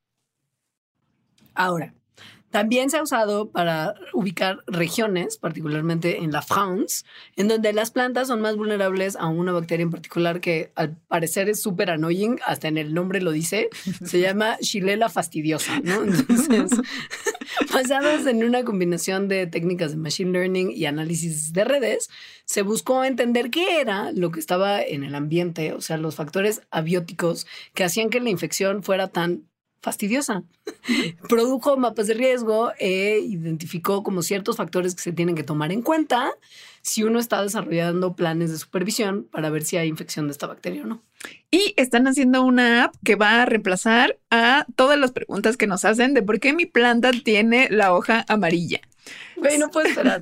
Ahora, también se ha usado para ubicar regiones, particularmente en la France, en donde las plantas son más vulnerables a una bacteria en particular que al parecer es súper annoying, hasta en el nombre lo dice, se llama Xylella fastidiosa, ¿no? Entonces, basadas en una combinación de técnicas de machine learning y análisis de redes, se buscó entender qué era lo que estaba en el ambiente, o sea, los factores abióticos que hacían que la infección fuera tan fastidiosa. Produjo mapas de riesgo e identificó como ciertos factores que se tienen que tomar en cuenta si uno está desarrollando planes de supervisión para ver si hay infección de esta bacteria o no. Y están haciendo una app que va a reemplazar a todas las preguntas que nos hacen de por qué mi planta tiene la hoja amarilla. Güey, no puedo esperar.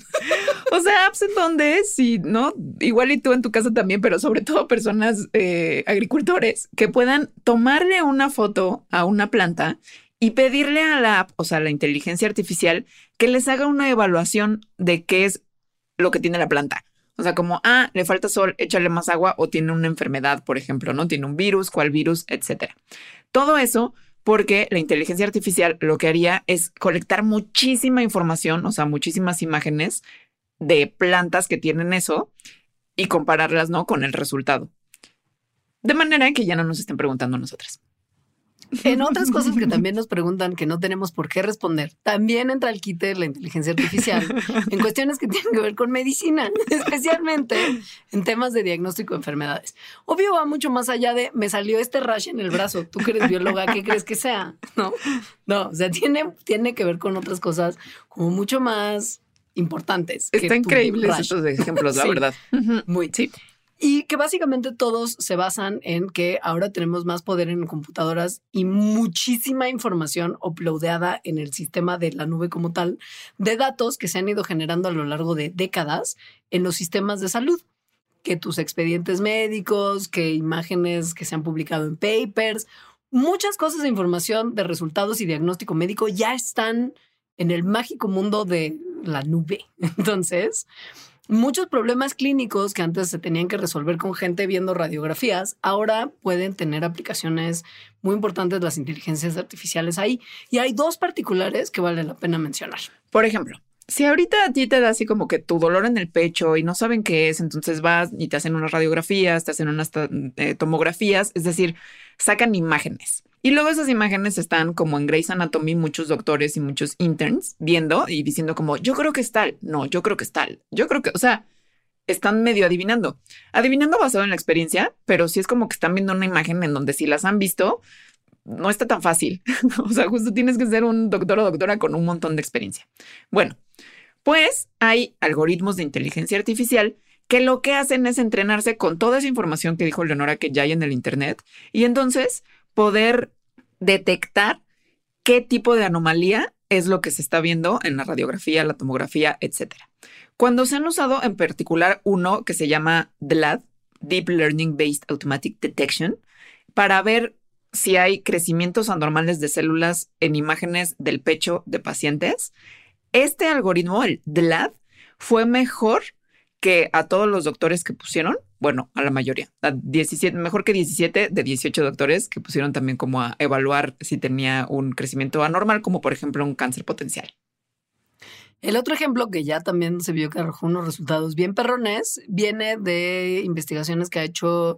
O sea, apps en donde sí, ¿no? Igual y tú en tu casa también, pero sobre todo personas, eh, agricultores, que puedan tomarle una foto a una planta y pedirle a la app, o sea, a la inteligencia artificial, que les haga una evaluación de qué es lo que tiene la planta. O sea, como, ah, le falta sol, échale más agua, o tiene una enfermedad, por ejemplo, ¿no? Tiene un virus, cuál virus, etcétera. Todo eso porque la inteligencia artificial lo que haría es colectar muchísima información, o sea, muchísimas imágenes de plantas que tienen eso y compararlas, ¿no?, con el resultado. De manera que ya no nos estén preguntando a nosotras. En otras cosas que también nos preguntan que no tenemos por qué responder, también entra el quite de la inteligencia artificial en cuestiones que tienen que ver con medicina, especialmente en temas de diagnóstico de enfermedades. Obvio va mucho más allá de me salió este rash en el brazo, tú que eres bióloga, ¿qué crees que sea? No, no, o sea, tiene, tiene que ver con otras cosas como mucho más importantes. Está increíbles estos ejemplos, la sí, verdad. Muy, sí. Y que básicamente todos se basan en que ahora tenemos más poder en computadoras y muchísima información uploadeada en el sistema de la nube como tal, de datos que se han ido generando a lo largo de décadas en los sistemas de salud. Que tus expedientes médicos, que imágenes que se han publicado en papers, muchas cosas de información de resultados y diagnóstico médico ya están en el mágico mundo de la nube. Entonces, muchos problemas clínicos que antes se tenían que resolver con gente viendo radiografías, ahora pueden tener aplicaciones muy importantes las inteligencias artificiales ahí. Y hay dos particulares que vale la pena mencionar. Por ejemplo, si ahorita a ti te da así como que tu dolor en el pecho y no saben qué es, entonces vas y te hacen unas radiografías, te hacen unas eh, tomografías, es decir, sacan imágenes. Y luego esas imágenes están como en Grey's Anatomy, muchos doctores y muchos interns viendo y diciendo como, yo creo que es tal. No, yo creo que es tal. Yo creo que, o sea, están medio adivinando. Adivinando basado en la experiencia, pero sí es como que están viendo una imagen en donde si las han visto, no está tan fácil. O sea, justo tienes que ser un doctor o doctora con un montón de experiencia. Bueno, pues hay algoritmos de inteligencia artificial que lo que hacen es entrenarse con toda esa información que dijo Leonora que ya hay en el internet y entonces poder detectar qué tipo de anomalía es lo que se está viendo en la radiografía, la tomografía, etcétera. Cuando se han usado en particular uno que se llama D L A D, Deep Learning Based Automatic Detection, para ver si hay crecimientos anormales de células en imágenes del pecho de pacientes. Este algoritmo, el D L A D, fue mejor que a todos los doctores que pusieron, bueno, a la mayoría, a diecisiete, mejor que diecisiete de dieciocho doctores que pusieron también como a evaluar si tenía un crecimiento anormal, como por ejemplo un cáncer potencial. El otro ejemplo, que ya también se vio que arrojó unos resultados bien perrones, viene de investigaciones que ha hecho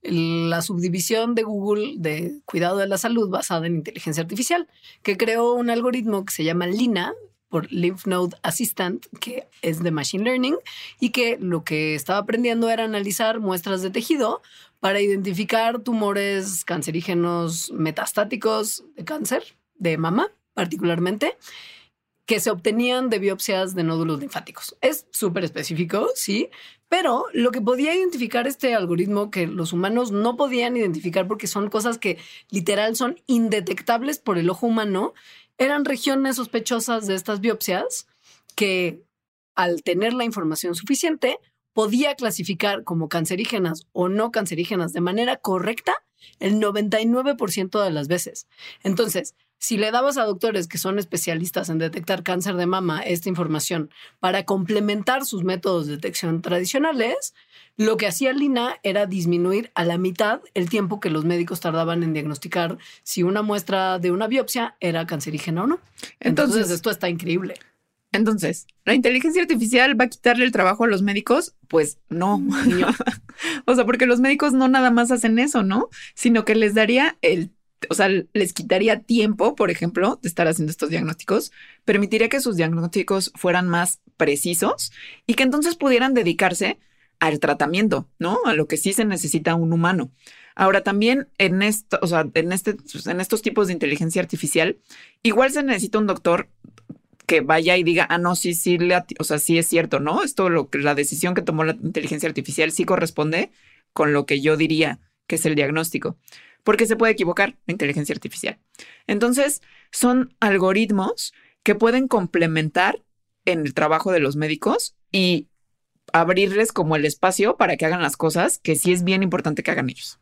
la subdivisión de Google de cuidado de la salud basada en inteligencia artificial, que creó un algoritmo que se llama Lina, por Lymph Node Assistant, que es de Machine Learning, y que lo que estaba aprendiendo era analizar muestras de tejido para identificar tumores cancerígenos metastáticos de cáncer, de mama particularmente, que se obtenían de biopsias de nódulos linfáticos. Es súper específico, sí, pero lo que podía identificar este algoritmo que los humanos no podían identificar porque son cosas que literal son indetectables por el ojo humano, eran regiones sospechosas de estas biopsias que, al tener la información suficiente, podía clasificar como cancerígenas o no cancerígenas de manera correcta el noventa y nueve por ciento de las veces. Entonces, si le dabas a doctores que son especialistas en detectar cáncer de mama esta información para complementar sus métodos de detección tradicionales, lo que hacía Lina era disminuir a la mitad el tiempo que los médicos tardaban en diagnosticar si una muestra de una biopsia era cancerígena o no. Entonces, Entonces esto está increíble. Entonces, ¿la inteligencia artificial va a quitarle el trabajo a los médicos? Pues no. no. O sea, porque los médicos no nada más hacen eso, ¿no? Sino que les daría el, o sea, les quitaría tiempo, por ejemplo, de estar haciendo estos diagnósticos, permitiría que sus diagnósticos fueran más precisos y que entonces pudieran dedicarse al tratamiento, ¿no? A lo que sí se necesita un humano. Ahora, también en esto, o sea, en este, en estos tipos de inteligencia artificial, igual se necesita un doctor que vaya y diga, ah, no, sí, sí, le o sea, sí es cierto, ¿no? Esto, lo que la decisión que tomó la inteligencia artificial sí corresponde con lo que yo diría que es el diagnóstico, porque se puede equivocar la inteligencia artificial. Entonces, son algoritmos que pueden complementar en el trabajo de los médicos y abrirles como el espacio para que hagan las cosas que sí es bien importante que hagan ellos.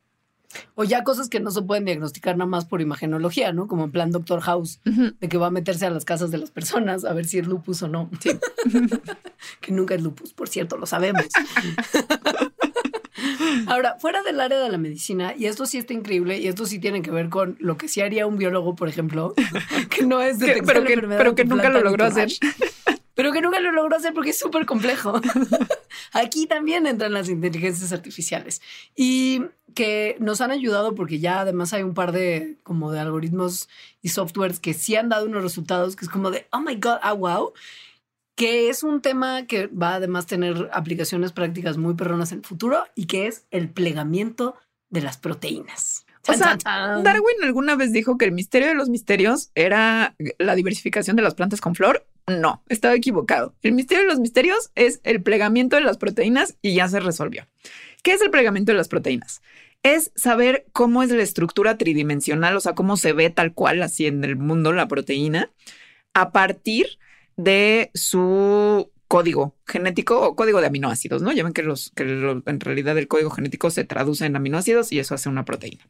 O ya cosas que no se pueden diagnosticar nada más por imagenología, ¿no? Como en plan Doctor House, uh-huh. de que va a meterse a las casas de las personas a ver si es lupus o no. Sí. Que nunca es lupus, por cierto, lo sabemos. Ahora, fuera del área de la medicina, y esto sí está increíble, y esto sí tiene que ver con lo que sí haría un biólogo, por ejemplo, que no es detectar pero que, la enfermedad. Pero que nunca lo logró hacer. Pero que nunca lo logró hacer porque es súper complejo. Aquí también entran las inteligencias artificiales y que nos han ayudado porque ya además hay un par de como de algoritmos y softwares que sí han dado unos resultados que es como de, oh my God, ah, wow, que es un tema que va además a tener aplicaciones prácticas muy perronas en el futuro y que es el plegamiento de las proteínas. O sea, Darwin alguna vez dijo que el misterio de los misterios era la diversificación de las plantas con flor. No, estaba equivocado. El misterio de los misterios es el plegamiento de las proteínas y ya se resolvió. ¿Qué es el plegamiento de las proteínas? Es saber cómo es la estructura tridimensional, o sea, cómo se ve tal cual así en el mundo la proteína a partir de su código genético o código de aminoácidos, ¿no? Ya ven que, los, que lo, en realidad el código genético se traduce en aminoácidos y eso hace una proteína.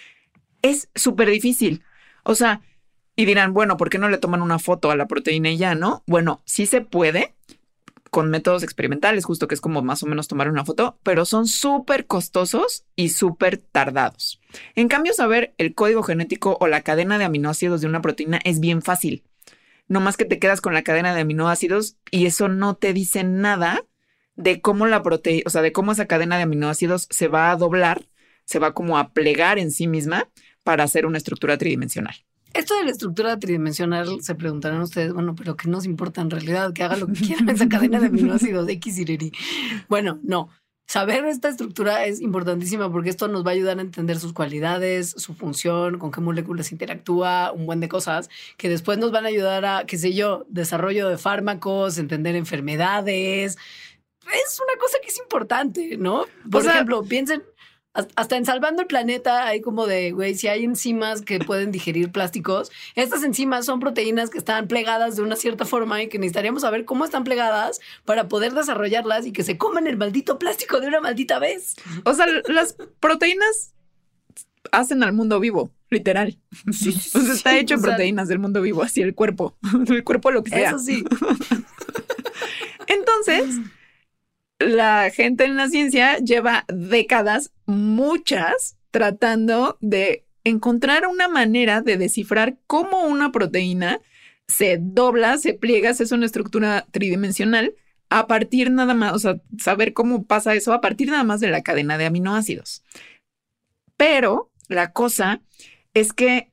Es súper difícil. O sea, y dirán, bueno, ¿por qué no le toman una foto a la proteína y ya, no? Bueno, sí se puede con métodos experimentales, justo que es como más o menos tomar una foto, pero son súper costosos y súper tardados. En cambio, saber el código genético o la cadena de aminoácidos de una proteína es bien fácil. No más que te quedas con la cadena de aminoácidos y eso no te dice nada de cómo la proteína, o sea, de cómo esa cadena de aminoácidos se va a doblar, se va como a plegar en sí misma para hacer una estructura tridimensional. Esto de la estructura tridimensional, se preguntarán ustedes, bueno, pero ¿qué nos importa en realidad? Que haga lo que quiera esa cadena de aminoácidos X y Y. Bueno, no. Saber esta estructura es importantísima porque esto nos va a ayudar a entender sus cualidades, su función, con qué moléculas interactúa, un buen de cosas que después nos van a ayudar a, qué sé yo, desarrollo de fármacos, entender enfermedades. Es una cosa que es importante, ¿no? Por o sea, ejemplo, piensen, hasta en Salvando el Planeta hay como de, güey, si hay enzimas que pueden digerir plásticos, estas enzimas son proteínas que están plegadas de una cierta forma y que necesitaríamos saber cómo están plegadas para poder desarrollarlas y que se coman el maldito plástico de una maldita vez. O sea, las proteínas hacen al mundo vivo, literal. Sí, sí, o sea, está sí, hecho en proteínas del mundo vivo, así el cuerpo, el cuerpo lo que sea. Eso sí. Entonces, la gente en la ciencia lleva décadas, muchas, tratando de encontrar una manera de descifrar cómo una proteína se dobla, se pliega, es una estructura tridimensional a partir nada más, o sea, saber cómo pasa eso a partir nada más de la cadena de aminoácidos. Pero la cosa es que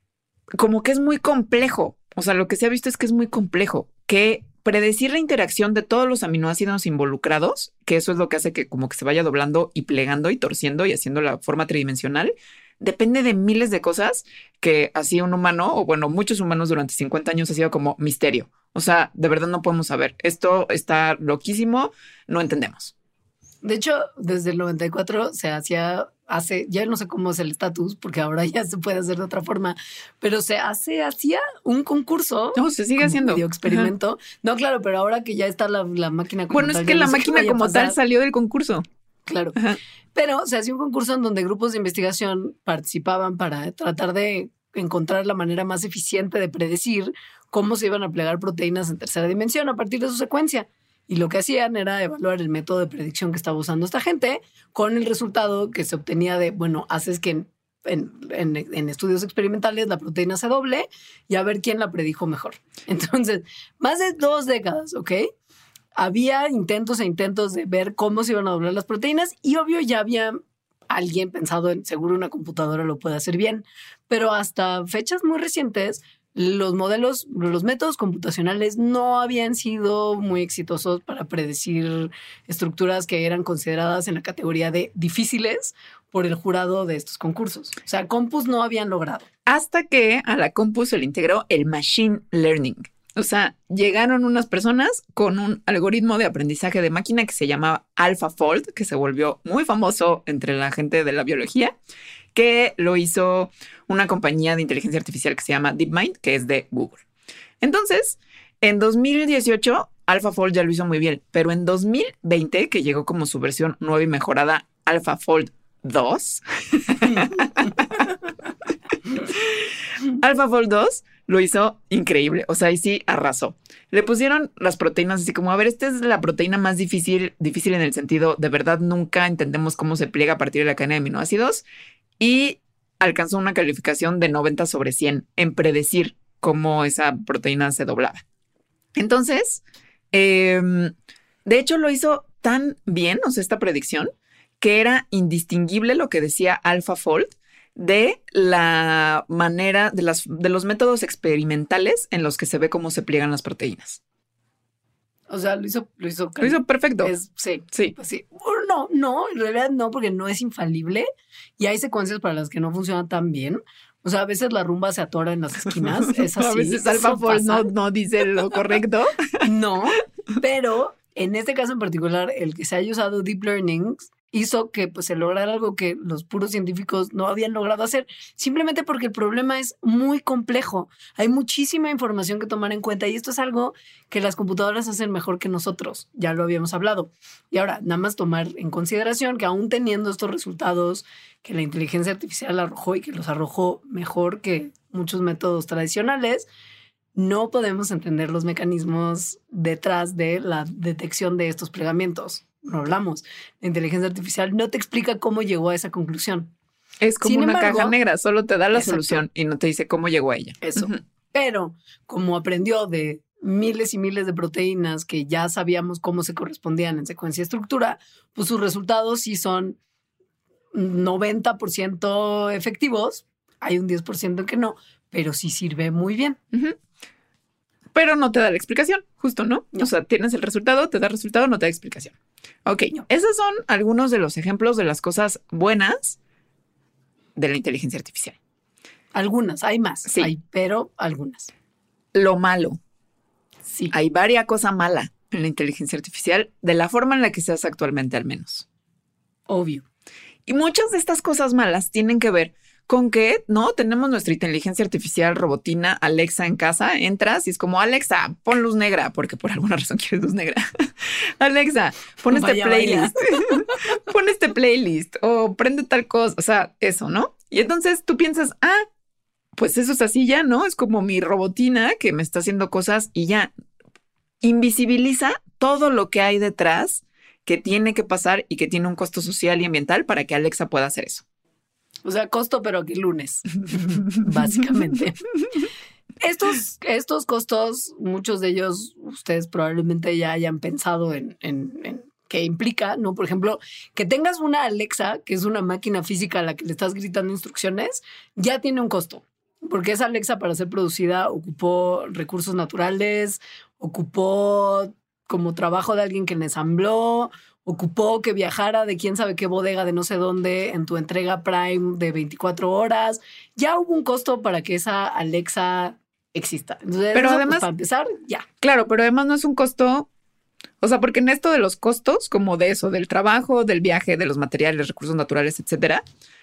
como que es muy complejo, o sea, lo que se ha visto es que es muy complejo, que predecir la interacción de todos los aminoácidos involucrados, que eso es lo que hace que como que se vaya doblando y plegando y torciendo y haciendo la forma tridimensional, depende de miles de cosas que así un humano, o bueno, muchos humanos durante cincuenta años ha sido como misterio. O sea, de verdad no podemos saber. Esto está loquísimo, no entendemos. De hecho, desde el noventa y cuatro se hacía, hace, ya no sé cómo es el estatus, porque ahora ya se puede hacer de otra forma, pero se hace, hacía un concurso. No, se sigue haciendo. Medio experimento. Ajá. No, claro, pero ahora que ya está la, la máquina como bueno, tal. Bueno, es que la no máquina como tal salió del concurso. Claro. Ajá. Pero se hacía un concurso en donde grupos de investigación participaban para tratar de encontrar la manera más eficiente de predecir cómo se iban a plegar proteínas en tercera dimensión a partir de su secuencia. Y lo que hacían era evaluar el método de predicción que estaba usando esta gente con el resultado que se obtenía de, bueno, haces que en, en, en, en estudios experimentales la proteína se doble y a ver quién la predijo mejor. Entonces, más de dos décadas, ¿ok? Había intentos e intentos de ver cómo se iban a doblar las proteínas y obvio ya había alguien pensado en seguro una computadora lo puede hacer bien, pero hasta fechas muy recientes los modelos, los métodos computacionales no habían sido muy exitosos para predecir estructuras que eran consideradas en la categoría de difíciles por el jurado de estos concursos. O sea, compus no habían logrado. Hasta que a la compu se le integró el machine learning. O sea, llegaron unas personas con un algoritmo de aprendizaje de máquina que se llamaba AlphaFold, que se volvió muy famoso entre la gente de la biología, que lo hizo una compañía de inteligencia artificial que se llama DeepMind, que es de Google. Entonces, en dos mil dieciocho, AlphaFold ya lo hizo muy bien, pero en dos mil veinte, que llegó como su versión nueva y mejorada, AlphaFold dos, AlphaFold dos lo hizo increíble. O sea, ahí sí arrasó. Le pusieron las proteínas así como, a ver, esta es la proteína más difícil, difícil en el sentido, de verdad nunca entendemos cómo se pliega a partir de la cadena de aminoácidos. Y alcanzó una calificación de noventa sobre cien en predecir cómo esa proteína se doblaba. Entonces, eh, de hecho lo hizo tan bien, o sea, esta predicción, que era indistinguible lo que decía AlphaFold de la manera, de, las, de los métodos experimentales en los que se ve cómo se pliegan las proteínas. O sea, lo hizo, lo hizo, lo hizo perfecto. Es, sí, sí. Pues sí. No, no, en realidad no, porque no es infalible y hay secuencias para las que no funciona tan bien. O sea, a veces la rumba se atora en las esquinas. Es así. A veces AlphaFold no, no dice lo correcto. No, pero en este caso en particular, el que se haya usado Deep Learning hizo que pues, se lograra algo que los puros científicos no habían logrado hacer, simplemente porque el problema es muy complejo. Hay muchísima información que tomar en cuenta y esto es algo que las computadoras hacen mejor que nosotros. Ya lo habíamos hablado. Y ahora, nada más tomar en consideración que aún teniendo estos resultados que la inteligencia artificial arrojó y que los arrojó mejor que muchos métodos tradicionales, no podemos entender los mecanismos detrás de la detección de estos plegamientos. No hablamos. La inteligencia artificial no te explica cómo llegó a esa conclusión. Es como Sin una embargo, caja negra, solo te da la exacto. solución y no te dice cómo llegó a ella. Eso. Uh-huh. Pero como aprendió de miles y miles de proteínas que ya sabíamos cómo se correspondían en secuencia y estructura, pues sus resultados sí son noventa por ciento efectivos. Hay un diez por ciento que no, pero sí sirve muy bien. Uh-huh. Pero no te da la explicación, justo, ¿no? No. O sea, tienes el resultado, te da el resultado, no te da explicación. Ok, no. Esos son algunos de los ejemplos de las cosas buenas de la inteligencia artificial. Algunas, hay más, sí. hay, pero algunas. Lo malo. Sí. Hay varias cosas malas en la inteligencia artificial, de la forma en la que se hace actualmente al menos. Obvio. Y muchas de estas cosas malas tienen que ver con que, ¿no? Tenemos nuestra inteligencia artificial robotina Alexa en casa, entras y es como, Alexa, pon luz negra, porque por alguna razón quieres luz negra. Alexa, pon este vaya, playlist. Vaya. Pon este playlist o prende tal cosa, o sea, eso, ¿no? Y entonces tú piensas, ah, pues eso es así ya, ¿no? Es como mi robotina que me está haciendo cosas y ya invisibiliza todo lo que hay detrás que tiene que pasar y que tiene un costo social y ambiental para que Alexa pueda hacer eso. O sea, costo, pero que lunes, básicamente. Estos, estos costos, muchos de ellos ustedes probablemente ya hayan pensado en, en, en qué implica, ¿no? Por ejemplo, que tengas una Alexa, que es una máquina física a la que le estás gritando instrucciones, ya tiene un costo. Porque esa Alexa, para ser producida, ocupó recursos naturales, ocupó como trabajo de alguien que la ensambló, ocupó que viajara de quién sabe qué bodega de no sé dónde en tu entrega Prime de veinticuatro horas. Ya hubo un costo para que esa Alexa exista. Entonces, pero eso, además, pues, para empezar, ya. Claro, pero además no es un costo. O sea, porque en esto de los costos, como de eso, del trabajo, del viaje, de los materiales, recursos naturales, etcétera,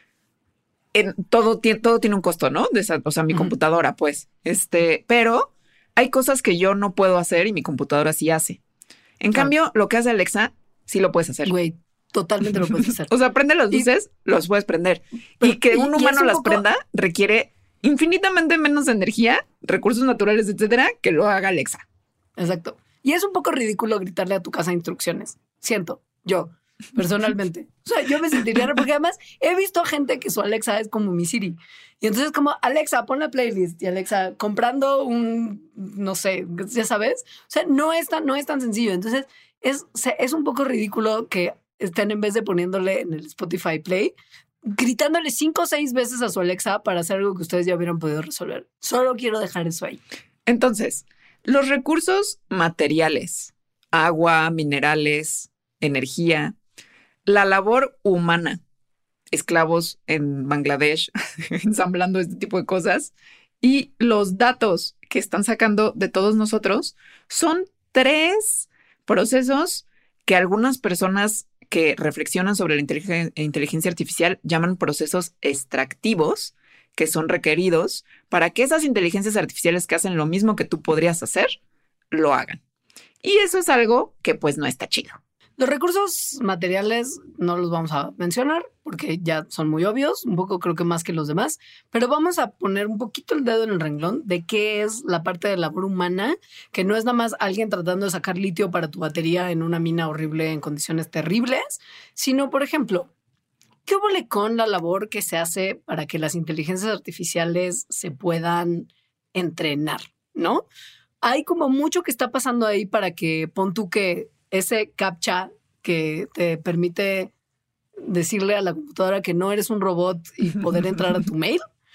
en todo, tiene, todo tiene un costo, ¿no? De esa, o sea, mi uh-huh. computadora, pues. Este, pero hay cosas que yo no puedo hacer y mi computadora sí hace. En claro. cambio, lo que hace Alexa, sí lo puedes hacer. Güey, totalmente lo puedes hacer. O sea, prende las luces, y, los puedes prender. Pero, y que un humano un las poco... prenda requiere infinitamente menos energía, recursos naturales, etcétera, que lo haga Alexa. Exacto. Y es un poco ridículo gritarle a tu casa instrucciones. Siento, yo, personalmente. O sea, yo me sentiría... Porque además he visto gente que su Alexa es como mi Siri. Y entonces como, Alexa, pon la playlist. Y Alexa, comprando un... No sé, ya sabes. O sea, no es tan, no es tan sencillo. Entonces es, es un poco ridículo que estén, en vez de poniéndole en el Spotify Play, gritándole cinco o seis veces a su Alexa para hacer algo que ustedes ya hubieran podido resolver. Solo quiero dejar eso ahí. Entonces... Los recursos materiales, agua, minerales, energía, la labor humana, esclavos en Bangladesh, ensamblando este tipo de cosas, y los datos que están sacando de todos nosotros, son tres procesos que algunas personas que reflexionan sobre la inteligencia, inteligencia artificial llaman procesos extractivos, que son requeridos para que esas inteligencias artificiales que hacen lo mismo que tú podrías hacer, lo hagan. Y eso es algo que pues no está chido. Los recursos materiales no los vamos a mencionar porque ya son muy obvios, un poco creo que más que los demás, pero vamos a poner un poquito el dedo en el renglón de qué es la parte de labor humana, que no es nada más alguien tratando de sacar litio para tu batería en una mina horrible en condiciones terribles, sino, por ejemplo, ¿qué hubo con la labor que se hace para que las inteligencias artificiales se puedan entrenar, ¿no? Hay como mucho que está pasando ahí para que pon tú que ese captcha que te permite decirle a la computadora que no eres un robot y poder entrar a tu mail.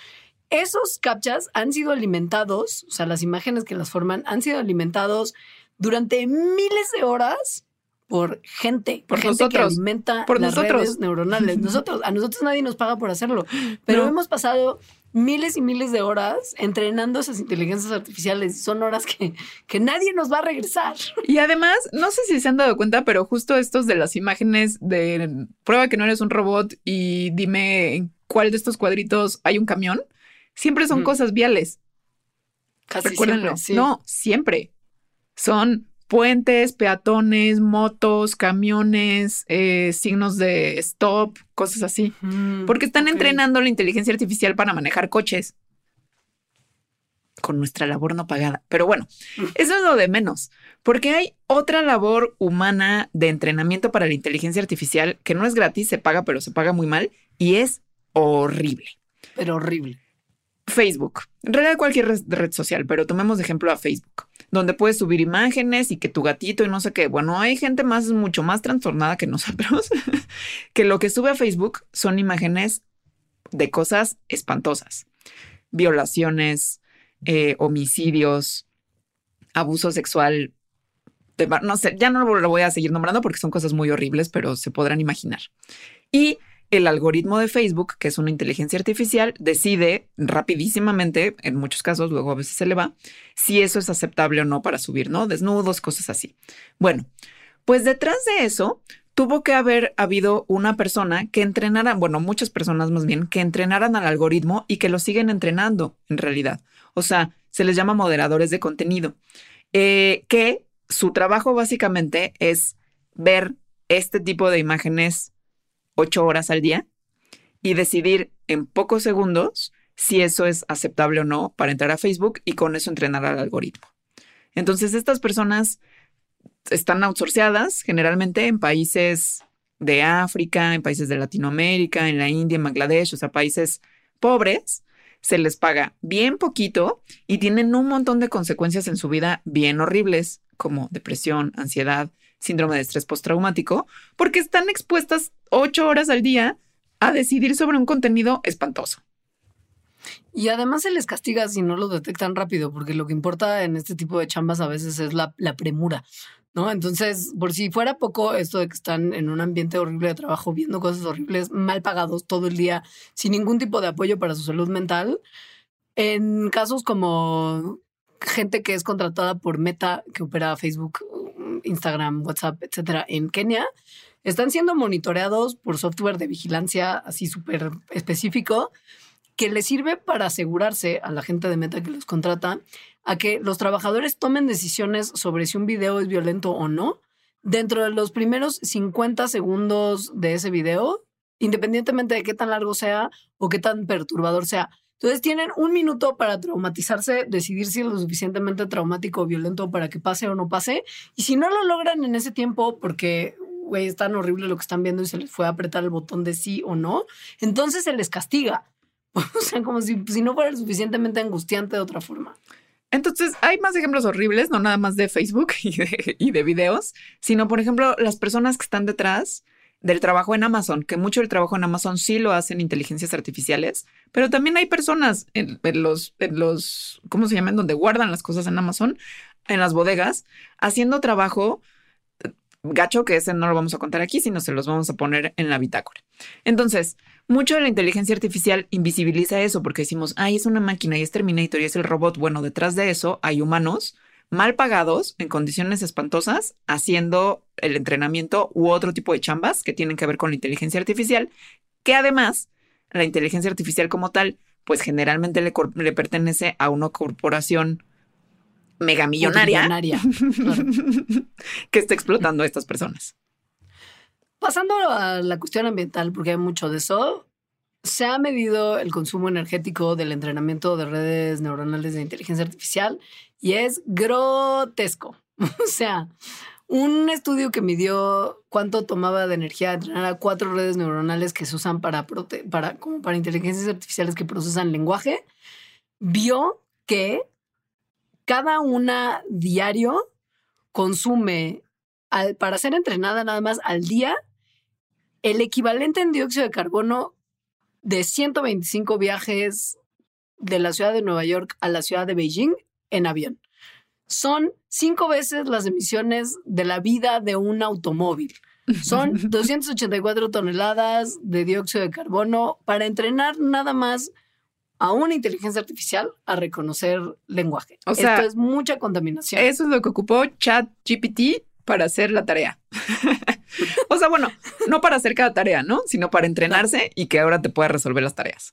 Esos captchas han sido alimentados, o sea, las imágenes que las forman han sido alimentados durante miles de horas por gente, por gente nosotros, que alimenta por las nosotros. redes neuronales. Nosotros, a nosotros nadie nos paga por hacerlo, pero no. hemos pasado miles y miles de horas entrenando esas inteligencias artificiales. Son horas que, que nadie nos va a regresar. Y además, no sé si se han dado cuenta, pero justo estos de las imágenes de prueba que no eres un robot y dime en cuál de estos cuadritos hay un camión, siempre son mm. cosas viales. Casi Recuérdenlo. siempre, sí. No, siempre. Son puentes, peatones, motos, camiones, eh, signos de stop, cosas así. Mm, Porque están okay. entrenando la inteligencia artificial para manejar coches. Con nuestra labor no pagada. Pero bueno, mm. eso es lo de menos. Porque hay otra labor humana de entrenamiento para la inteligencia artificial que no es gratis, se paga, pero se paga muy mal y es horrible. Pero horrible. Facebook. En realidad cualquier red, red social, pero tomemos de ejemplo a Facebook, donde puedes subir imágenes y que tu gatito y no sé qué. Bueno, hay gente más, mucho más trastornada que nosotros, que lo que sube a Facebook son imágenes de cosas espantosas. Violaciones, eh, homicidios, abuso sexual. De, no sé, ya no lo voy a seguir nombrando porque son cosas muy horribles, pero se podrán imaginar. Y el algoritmo de Facebook, que es una inteligencia artificial, decide rapidísimamente, en muchos casos, luego a veces se le va, si eso es aceptable o no para subir, ¿no? Desnudos, cosas así. Bueno, pues detrás de eso tuvo que haber habido una persona que entrenara, bueno, muchas personas más bien, que entrenaran al algoritmo y que lo siguen entrenando en realidad. O sea, se les llama moderadores de contenido, eh, que su trabajo básicamente es ver este tipo de imágenes ocho horas al día y decidir en pocos segundos si eso es aceptable o no para entrar a Facebook y con eso entrenar al algoritmo. Entonces, estas personas están outsourceadas generalmente en países de África, en países de Latinoamérica, en la India, en Bangladesh, o sea, países pobres se les paga bien poquito y tienen un montón de consecuencias en su vida bien horribles, como depresión, ansiedad, síndrome de estrés postraumático, porque están expuestas ocho horas al día a decidir sobre un contenido espantoso. Y además se les castiga si no lo detectan rápido, porque lo que importa en este tipo de chambas a veces es la, la premura, ¿no? Entonces, por si fuera poco esto de que están en un ambiente horrible de trabajo, viendo cosas horribles, mal pagados todo el día, sin ningún tipo de apoyo para su salud mental, en casos como gente que es contratada por Meta, que opera Facebook, Instagram, WhatsApp, etcétera, en Kenia, están siendo monitoreados por software de vigilancia así súper específico, que le sirve para asegurarse a la gente de Meta que los contrata a que los trabajadores tomen decisiones sobre si un video es violento o no dentro de los primeros cincuenta segundos de ese video, independientemente de qué tan largo sea o qué tan perturbador sea. Entonces tienen un minuto para traumatizarse, decidir si es lo suficientemente traumático o violento para que pase o no pase. Y si no lo logran en ese tiempo porque, güey, es tan horrible lo que están viendo y se les fue a apretar el botón de sí o no, entonces se les castiga. O sea, como si, si no fuera suficientemente angustiante de otra forma. Entonces, hay más ejemplos horribles, no nada más de Facebook y de, y de videos, sino, por ejemplo, las personas que están detrás del trabajo en Amazon, que mucho del trabajo en Amazon sí lo hacen inteligencias artificiales, pero también hay personas en, en los, en los, ¿cómo se llaman? Donde guardan las cosas en Amazon, en las bodegas, haciendo trabajo gacho, que ese no lo vamos a contar aquí, sino se los vamos a poner en la bitácora. Entonces, mucho de la inteligencia artificial invisibiliza eso porque decimos, ay, es una máquina y es Terminator y es el robot. Bueno, detrás de eso hay humanos mal pagados en condiciones espantosas haciendo el entrenamiento u otro tipo de chambas que tienen que ver con la inteligencia artificial, que además la inteligencia artificial como tal, pues generalmente le, le pertenece a una corporación megamillonaria millonaria, claro, que está explotando a estas personas. Pasando a la cuestión ambiental, porque hay mucho de eso, se ha medido el consumo energético del entrenamiento de redes neuronales de inteligencia artificial y es grotesco. O sea, un estudio que midió cuánto tomaba de energía entrenar a cuatro redes neuronales que se usan para, prote- para, como para inteligencias artificiales que procesan lenguaje, vio que cada una diario consume, al, para ser entrenada nada más al día, el equivalente en dióxido de carbono de ciento veinticinco viajes de la ciudad de Nueva York a la ciudad de Beijing en avión. Son cinco veces las emisiones de la vida de un automóvil. Son doscientas ochenta y cuatro toneladas de dióxido de carbono para entrenar nada más a una inteligencia artificial a reconocer lenguaje. O sea, esto es mucha contaminación. Eso es lo que ocupó ChatGPT para hacer la tarea. O sea, bueno, no para hacer cada tarea, ¿no? Sino para entrenarse no. y que ahora te pueda resolver las tareas.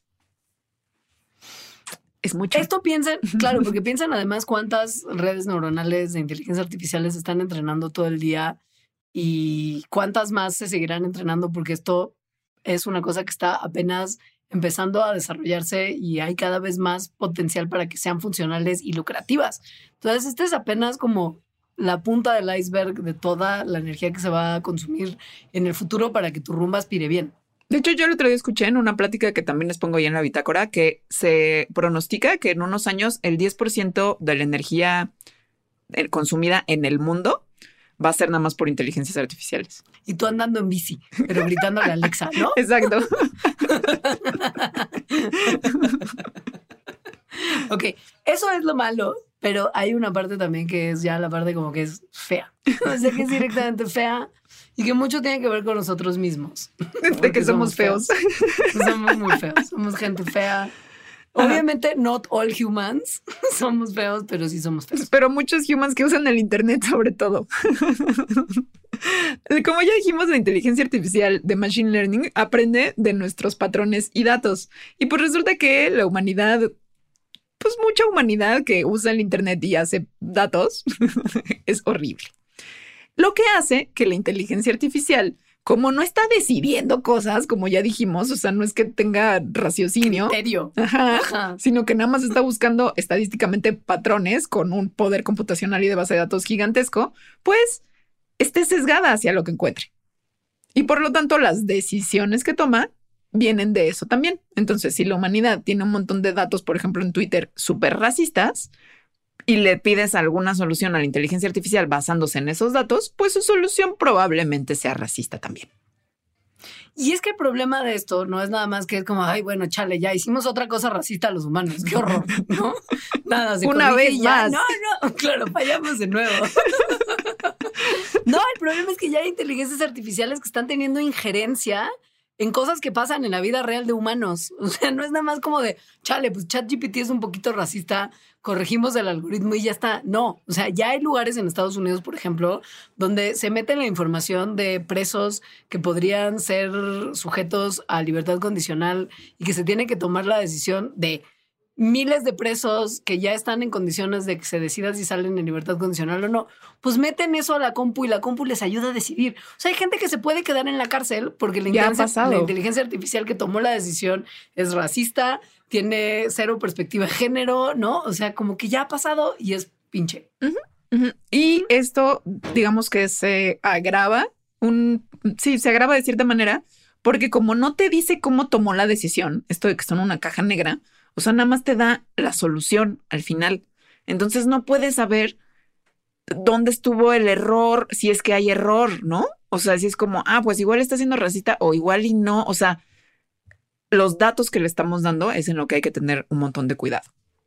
Es mucho. Esto piensen, claro, porque piensan además cuántas redes neuronales de inteligencia artificial se están entrenando todo el día y cuántas más se seguirán entrenando, porque esto es una cosa que está apenas empezando a desarrollarse y hay cada vez más potencial para que sean funcionales y lucrativas. Entonces, este es apenas como la punta del iceberg de toda la energía que se va a consumir en el futuro para que tu rumba aspire bien. De hecho, yo el otro día escuché en una plática que también les pongo ahí en la bitácora que se pronostica que en unos años el diez por ciento de la energía consumida en el mundo va a ser nada más por inteligencias artificiales. Y tú andando en bici, pero gritándole a Alexa, ¿no? Exacto. Ok, eso es lo malo, pero hay una parte también que es ya la parte como que es fea. O sea, que es directamente fea y que mucho tiene que ver con nosotros mismos. De que somos, somos feos. feos. Somos muy feos, somos gente fea. Obviamente, not all humans somos feos, pero sí somos feos. Pero muchos humans que usan el internet sobre todo. Como ya dijimos, la inteligencia artificial de Machine Learning aprende de nuestros patrones y datos. Y pues resulta que la humanidad, pues mucha humanidad que usa el internet y hace datos, es horrible. Lo que hace que la inteligencia artificial, como no está decidiendo cosas, como ya dijimos, o sea, no es que tenga raciocinio, criterio, ajá, ajá. sino que nada más está buscando estadísticamente patrones con un poder computacional y de base de datos gigantesco, pues esté sesgada hacia lo que encuentre. Y por lo tanto, las decisiones que toma vienen de eso también. Entonces, si la humanidad tiene un montón de datos, por ejemplo, en Twitter, súper racistas, y le pides alguna solución a la inteligencia artificial basándose en esos datos, pues su solución probablemente sea racista también. Y es que el problema de esto no es nada más que es como, ay, bueno, chale, ya hicimos otra cosa racista a los humanos. Qué horror, ¿no? Nada, se Una vez ya. más. No, no, claro, fallamos de nuevo. No, el problema es que ya hay inteligencias artificiales que están teniendo injerencia en cosas que pasan en la vida real de humanos. O sea, no es nada más como de, chale, pues ChatGPT es un poquito racista, corregimos el algoritmo y ya está. No, o sea, ya hay lugares en Estados Unidos, por ejemplo, donde se mete la información de presos que podrían ser sujetos a libertad condicional y que se tiene que tomar la decisión de miles de presos que ya están en condiciones de que se decida si salen en libertad condicional o no, pues meten eso a la compu y la compu les ayuda a decidir. O sea, hay gente que se puede quedar en la cárcel porque la, inteligencia, la inteligencia artificial que tomó la decisión es racista, tiene cero perspectiva de género, ¿no? O sea, como que ya ha pasado y es pinche. Uh-huh, uh-huh. Y esto, digamos que se agrava, un, sí, se agrava de cierta manera, porque como no te dice cómo tomó la decisión, esto de que son una caja negra, o sea, nada más te da la solución al final. Entonces no puedes saber dónde estuvo el error, si es que hay error, ¿no? O sea, si es como, ah, pues igual está siendo racista o igual y no. O sea, los datos que le estamos dando es en lo que hay que tener un montón de cuidado.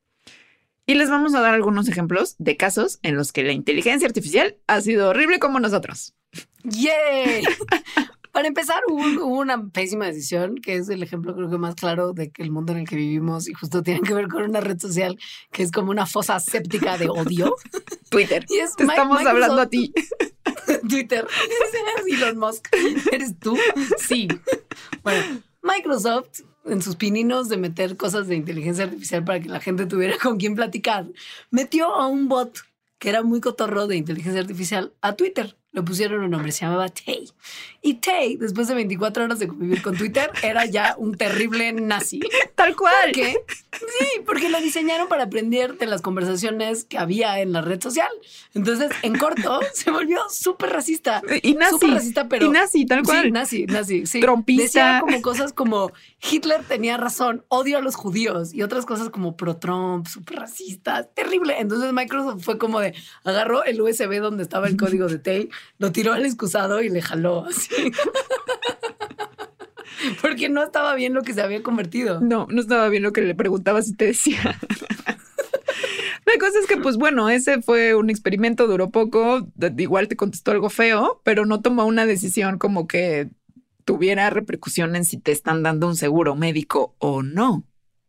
Y les vamos a dar algunos ejemplos de casos en los que la inteligencia artificial ha sido horrible como nosotros. ¡Yay! Para empezar, hubo, hubo una pésima decisión, que es el ejemplo creo que más claro de que el mundo en el que vivimos y justo tiene que ver con una red social que es como una fosa séptica de odio. Twitter. Y es Te My, estamos Microsoft, hablando a ti. Twitter. Elon Musk. ¿Eres tú? Sí. Bueno, Microsoft, en sus pininos de meter cosas de inteligencia artificial para que la gente tuviera con quién platicar, metió a un bot que era muy cotorro de inteligencia artificial a Twitter. Le pusieron un nombre, se llamaba Tay. Y Tay, después de veinticuatro horas de convivir con Twitter, era ya un terrible nazi. Tal cual. ¿Por qué? Sí, porque lo diseñaron para aprender de las conversaciones que había en la red social. Entonces, en corto, se volvió súper racista. Y nazi. Súper racista, pero... Y nazi, tal cual. Sí, nazi, nazi, sí. Trompista. Decía como cosas como Hitler tenía razón, odio a los judíos y otras cosas como pro-Trump, súper racistas, terrible. Entonces Microsoft fue como de, agarró el U S B donde estaba el código de Tay, lo tiró al excusado y le jaló así. Porque no estaba bien lo que se había convertido. No, no estaba bien lo que le preguntabas y te decía. La cosa es que, pues bueno, ese fue un experimento, duró poco, igual te contestó algo feo, pero no tomó una decisión como que tuviera repercusión en si te están dando un seguro médico o no.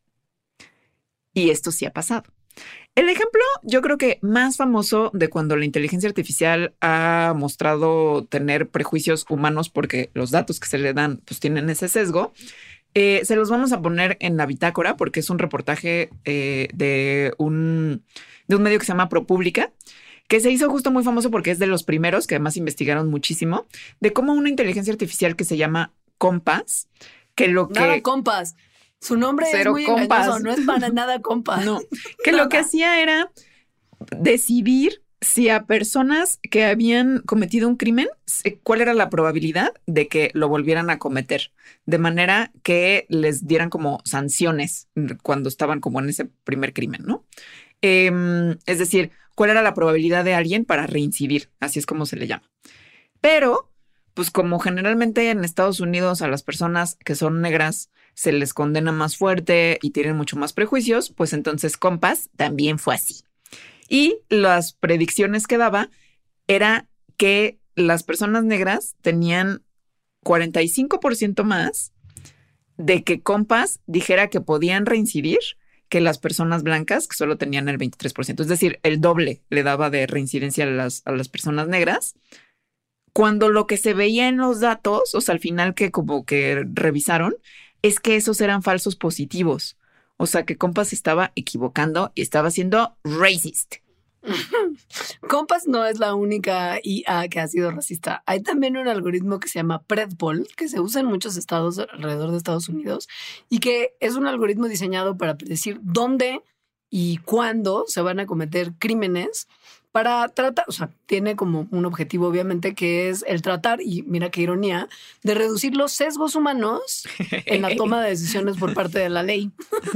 Y esto sí ha pasado. El ejemplo, yo creo que más famoso de cuando la inteligencia artificial ha mostrado tener prejuicios humanos porque los datos que se le dan pues tienen ese sesgo, eh, se los vamos a poner en la bitácora porque es un reportaje eh, de, un, de un medio que se llama ProPublica, que se hizo justo muy famoso porque es de los primeros que además investigaron muchísimo de cómo una inteligencia artificial que se llama Compass, que lo que... Nada, Compass. Su nombre Cero es muy compas. engañoso, no es para nada compa. No, que lo que hacía era decidir si a personas que habían cometido un crimen, cuál era la probabilidad de que lo volvieran a cometer, de manera que les dieran como sanciones cuando estaban como en ese primer crimen, ¿no? Eh, es decir, cuál era la probabilidad de alguien para reincidir, así es como se le llama. Pero, pues como generalmente en Estados Unidos a las personas que son negras se les condena más fuerte y tienen mucho más prejuicios, pues entonces Compass también fue así. Y las predicciones que daba era que las personas negras tenían cuarenta y cinco por ciento más de que Compass dijera que podían reincidir que las personas blancas, que solo tenían el veintitrés por ciento. Es decir, el doble le daba de reincidencia a las, a las personas negras. Cuando lo que se veía en los datos, o sea, al final que como que revisaron, es que esos eran falsos positivos. O sea, que Compass estaba equivocando y estaba siendo racist. Compass no es la única I A que ha sido racista. Hay también un algoritmo que se llama Predpol, que se usa en muchos estados alrededor de Estados Unidos y que es un algoritmo diseñado para predecir dónde y cuándo se van a cometer crímenes para tratar, o sea, tiene como un objetivo obviamente que es el tratar, y mira qué ironía, de reducir los sesgos humanos en la toma de decisiones por parte de la ley.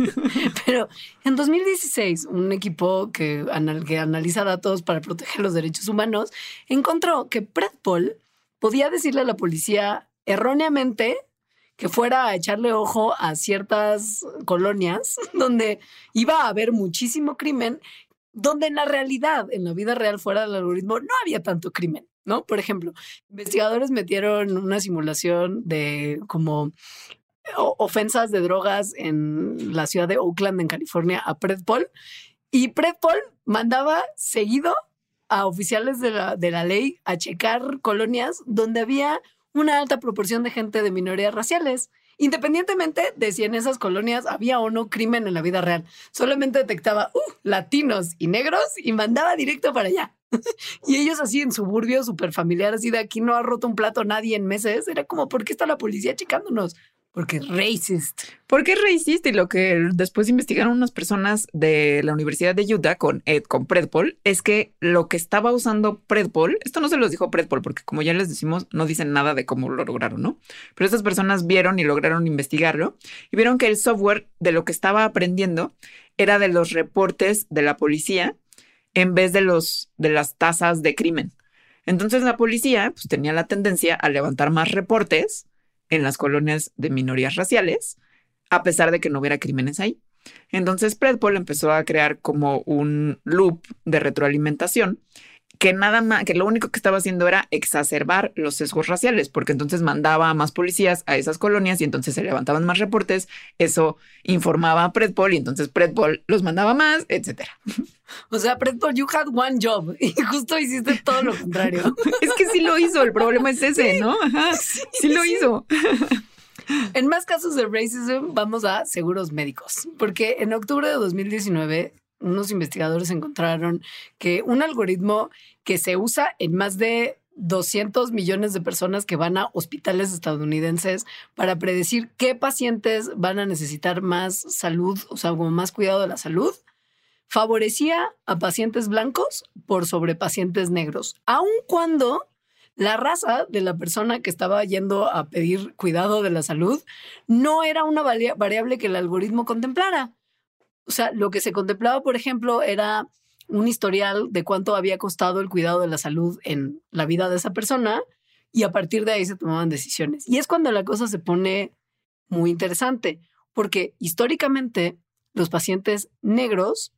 Pero en dos mil dieciséis, un equipo que, anal- que analiza datos para proteger los derechos humanos encontró que PredPol podía decirle a la policía erróneamente que fuera a echarle ojo a ciertas colonias donde iba a haber muchísimo crimen, donde en la realidad, en la vida real fuera del algoritmo, no había tanto crimen, ¿no? Por ejemplo, investigadores metieron una simulación de como ofensas de drogas en la ciudad de Oakland, en California, a PredPol, y PredPol mandaba seguido a oficiales de la, de la ley a checar colonias donde había una alta proporción de gente de minorías raciales, independientemente de si en esas colonias había o no crimen en la vida real. Solamente detectaba uh, latinos y negros y mandaba directo para allá. Y ellos así en suburbios súper familiares, así de aquí no ha roto un plato nadie en meses. Era como, ¿por qué está la policía checándonos? Porque es racist. Porque es racist, y lo que después investigaron unas personas de la Universidad de Utah con, Ed, con PredPol es que lo que estaba usando PredPol, esto no se los dijo PredPol porque como ya les decimos, no dicen nada de cómo lo lograron, ¿no? Pero estas personas vieron y lograron investigarlo y vieron que el software de lo que estaba aprendiendo era de los reportes de la policía en vez de, los, de las tasas de crimen. Entonces la policía pues, tenía la tendencia a levantar más reportes en las colonias de minorías raciales, a pesar de que no hubiera crímenes ahí. Entonces PredPol empezó a crear como un loop de retroalimentación que nada más, que lo único que estaba haciendo era exacerbar los sesgos raciales, porque entonces mandaba a más policías a esas colonias y entonces se levantaban más reportes, eso informaba a PredPol y entonces PredPol los mandaba más, etcétera. O sea, PredPol, you had one job y justo hiciste todo lo contrario. Es que sí lo hizo, el problema es ese, ¿no? Ajá, sí, sí lo hizo. En más casos de racism, vamos a seguros médicos, porque en octubre de dos mil diecinueve unos investigadores encontraron que un algoritmo que se usa en más de doscientos millones de personas que van a hospitales estadounidenses para predecir qué pacientes van a necesitar más salud, o sea, como más cuidado de la salud, favorecía a pacientes blancos por sobre pacientes negros, aun cuando la raza de la persona que estaba yendo a pedir cuidado de la salud no era una variable que el algoritmo contemplara. O sea, lo que se contemplaba, por ejemplo, era un historial de cuánto había costado el cuidado de la salud en la vida de esa persona y a partir de ahí se tomaban decisiones. Y es cuando la cosa se pone muy interesante, porque históricamente los pacientes negros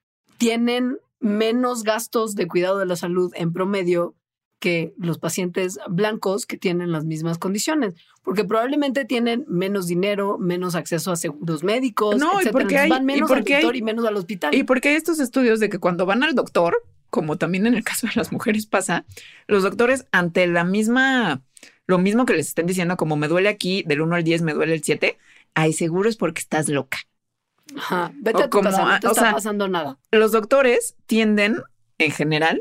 tienen menos gastos de cuidado de la salud en promedio que los pacientes blancos que tienen las mismas condiciones, porque probablemente tienen menos dinero, menos acceso a seguros médicos, no, etcétera. Y porque hay, van menos y porque al doctor hay, y menos al hospital. Y porque hay estos estudios de que cuando van al doctor, como también en el caso de las mujeres pasa, los doctores ante la misma, lo mismo que les estén diciendo, como me duele aquí, del uno al diez me duele el siete, hay seguro es porque estás loca. Ajá, vete o a tu como, casa, no te o está sea, pasando nada. Los doctores tienden, en general,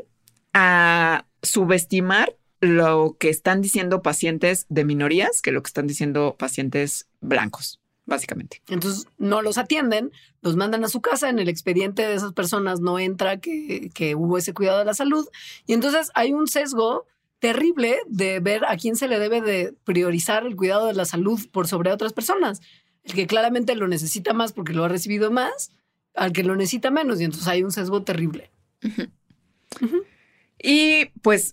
a subestimar lo que están diciendo pacientes de minorías que lo que están diciendo pacientes blancos, básicamente. Entonces no los atienden, los mandan a su casa, en el expediente de esas personas no entra que, que hubo ese cuidado de la salud y entonces hay un sesgo terrible de ver a quién se le debe de priorizar el cuidado de la salud por sobre otras personas. El que claramente lo necesita más porque lo ha recibido más, al que lo necesita menos y entonces hay un sesgo terrible. Uh-huh. Uh-huh. Y pues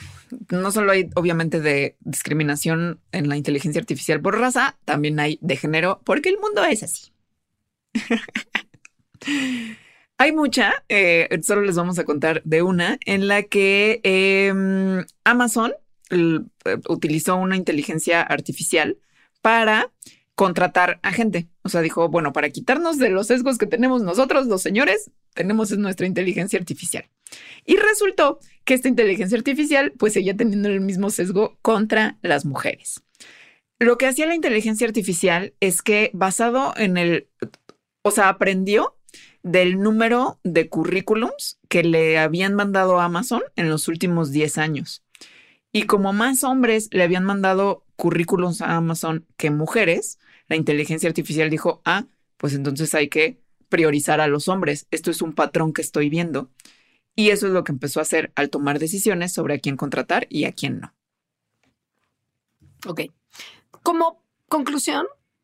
no solo hay obviamente de discriminación en la inteligencia artificial por raza, también hay de género, porque el mundo es así. Hay mucha, eh, solo les vamos a contar de una, en la que eh, Amazon el, utilizó una inteligencia artificial para contratar a gente. O sea, dijo, bueno, para quitarnos de los sesgos que tenemos nosotros, los señores, tenemos nuestra inteligencia artificial. Y resultó que esta inteligencia artificial pues seguía teniendo el mismo sesgo contra las mujeres. Lo que hacía la inteligencia artificial es que basado en el, o sea, aprendió del número de currículums que le habían mandado a Amazon en los últimos diez años. Y como más hombres le habían mandado currículums a Amazon que mujeres, la inteligencia artificial dijo, ah, pues entonces hay que priorizar a los hombres. Esto es un patrón que estoy viendo. Y eso es lo que empezó a hacer al tomar decisiones sobre a quién contratar y a quién no. Ok. Como conclusión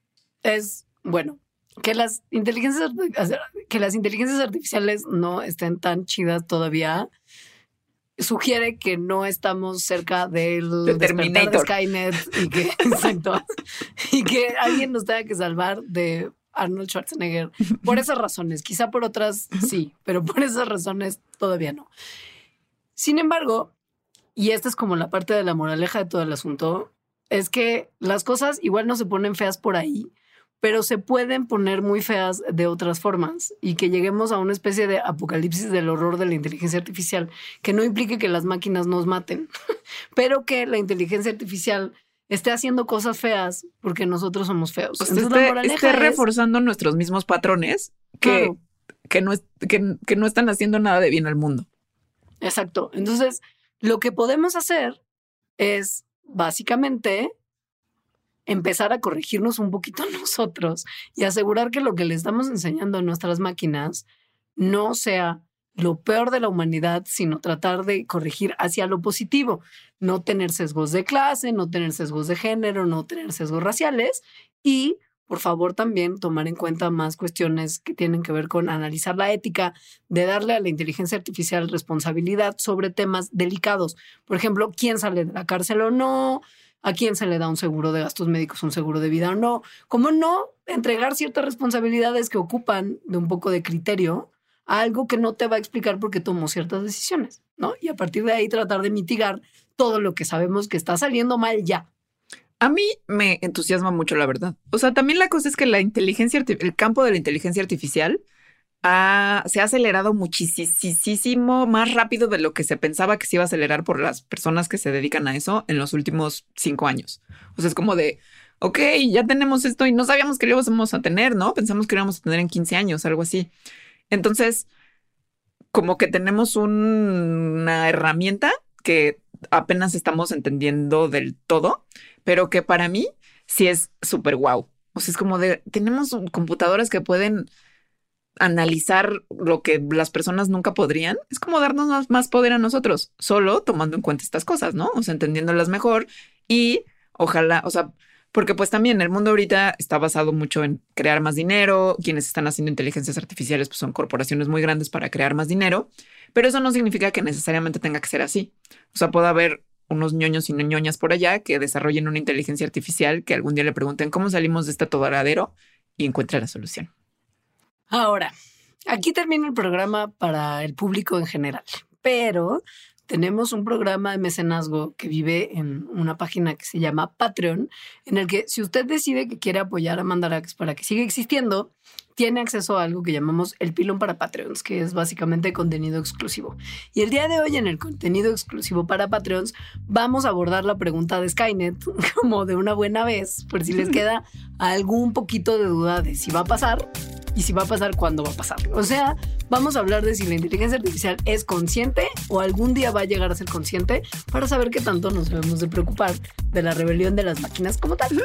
es, bueno, que las inteligencias, que las inteligencias artificiales no estén tan chidas todavía sugiere que no estamos cerca del de despertar de Skynet y que, exacto, y que alguien nos tenga que salvar de Arnold Schwarzenegger. Por esas razones, quizá por otras sí, pero por esas razones todavía no. Sin embargo, y esta es como la parte de la moraleja de todo el asunto, es que las cosas igual no se ponen feas por ahí, pero se pueden poner muy feas de otras formas y que lleguemos a una especie de apocalipsis del horror de la inteligencia artificial que no implique que las máquinas nos maten, pero que la inteligencia artificial esté haciendo cosas feas porque nosotros somos feos. O sea, esté, esté es, reforzando nuestros mismos patrones que, claro. que, no es, que, que no están haciendo nada de bien al mundo. Exacto. Entonces, lo que podemos hacer es básicamente empezar a corregirnos un poquito nosotros y asegurar que lo que le estamos enseñando a nuestras máquinas no sea lo peor de la humanidad, sino tratar de corregir hacia lo positivo. No tener sesgos de clase, no tener sesgos de género, no tener sesgos raciales y, por favor, también tomar en cuenta más cuestiones que tienen que ver con analizar la ética, de darle a la inteligencia artificial responsabilidad sobre temas delicados. Por ejemplo, quién sale de la cárcel o no, a quién se le da un seguro de gastos médicos, un seguro de vida o no. ¿Cómo no entregar ciertas responsabilidades que ocupan de un poco de criterio a algo que no te va a explicar por qué tomó ciertas decisiones, ¿no? Y a partir de ahí tratar de mitigar todo lo que sabemos que está saliendo mal ya. A mí me entusiasma mucho, la verdad. O sea, también la cosa es que la inteligencia, el campo de la inteligencia artificial ha, se ha acelerado muchísimo más rápido de lo que se pensaba que se iba a acelerar por las personas que se dedican a eso en los últimos cinco años. O sea, es como de, ok, ya tenemos esto y no sabíamos que lo íbamos a tener, ¿no? Pensamos que lo íbamos a tener en quince años, algo así. Entonces, como que tenemos un, una herramienta que apenas estamos entendiendo del todo, pero que para mí sí es súper guau. O sea, es como de, tenemos computadoras que pueden analizar lo que las personas nunca podrían. Es como darnos más, más poder a nosotros, solo tomando en cuenta estas cosas, ¿no? O sea, entendiéndolas mejor y ojalá, o sea, porque pues también el mundo ahorita está basado mucho en crear más dinero. Quienes están haciendo inteligencias artificiales pues son corporaciones muy grandes para crear más dinero, pero eso no significa que necesariamente tenga que ser así. O sea, puede haber unos ñoños y ñoñas por allá que desarrollen una inteligencia artificial que algún día le pregunten cómo salimos de este atoradero y encuentre la solución. Ahora, aquí termina el programa para el público en general, pero tenemos un programa de mecenazgo que vive en una página que se llama Patreon, en el que si usted decide que quiere apoyar a Mandarax para que siga existiendo, tiene acceso a algo que llamamos el pilón para Patreons, que es básicamente contenido exclusivo. Y el día de hoy, en el contenido exclusivo para Patreons, vamos a abordar la pregunta de Skynet como de una buena vez, por si les queda algún poquito de duda de si va a pasar y si va a pasar, cuándo va a pasar. O sea, vamos a hablar de si la inteligencia artificial es consciente o algún día va a llegar a ser consciente, para saber qué tanto nos debemos de preocupar de la rebelión de las máquinas como tal.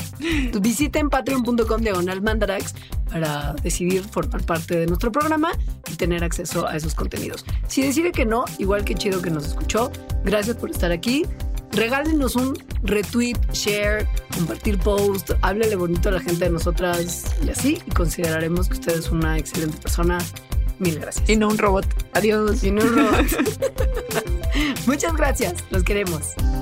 Visiten patreon.com diagonal Mandarax para decidir formar parte de nuestro programa y tener acceso a esos contenidos. Si decide que no, igual que chido que nos escuchó, gracias por estar aquí. Regálenos un retweet, share, compartir post, háblele bonito a la gente de nosotras y así, y consideraremos que usted es una excelente persona. Mil gracias. Y no un robot. Adiós. Y no un robot. Muchas gracias. Los queremos.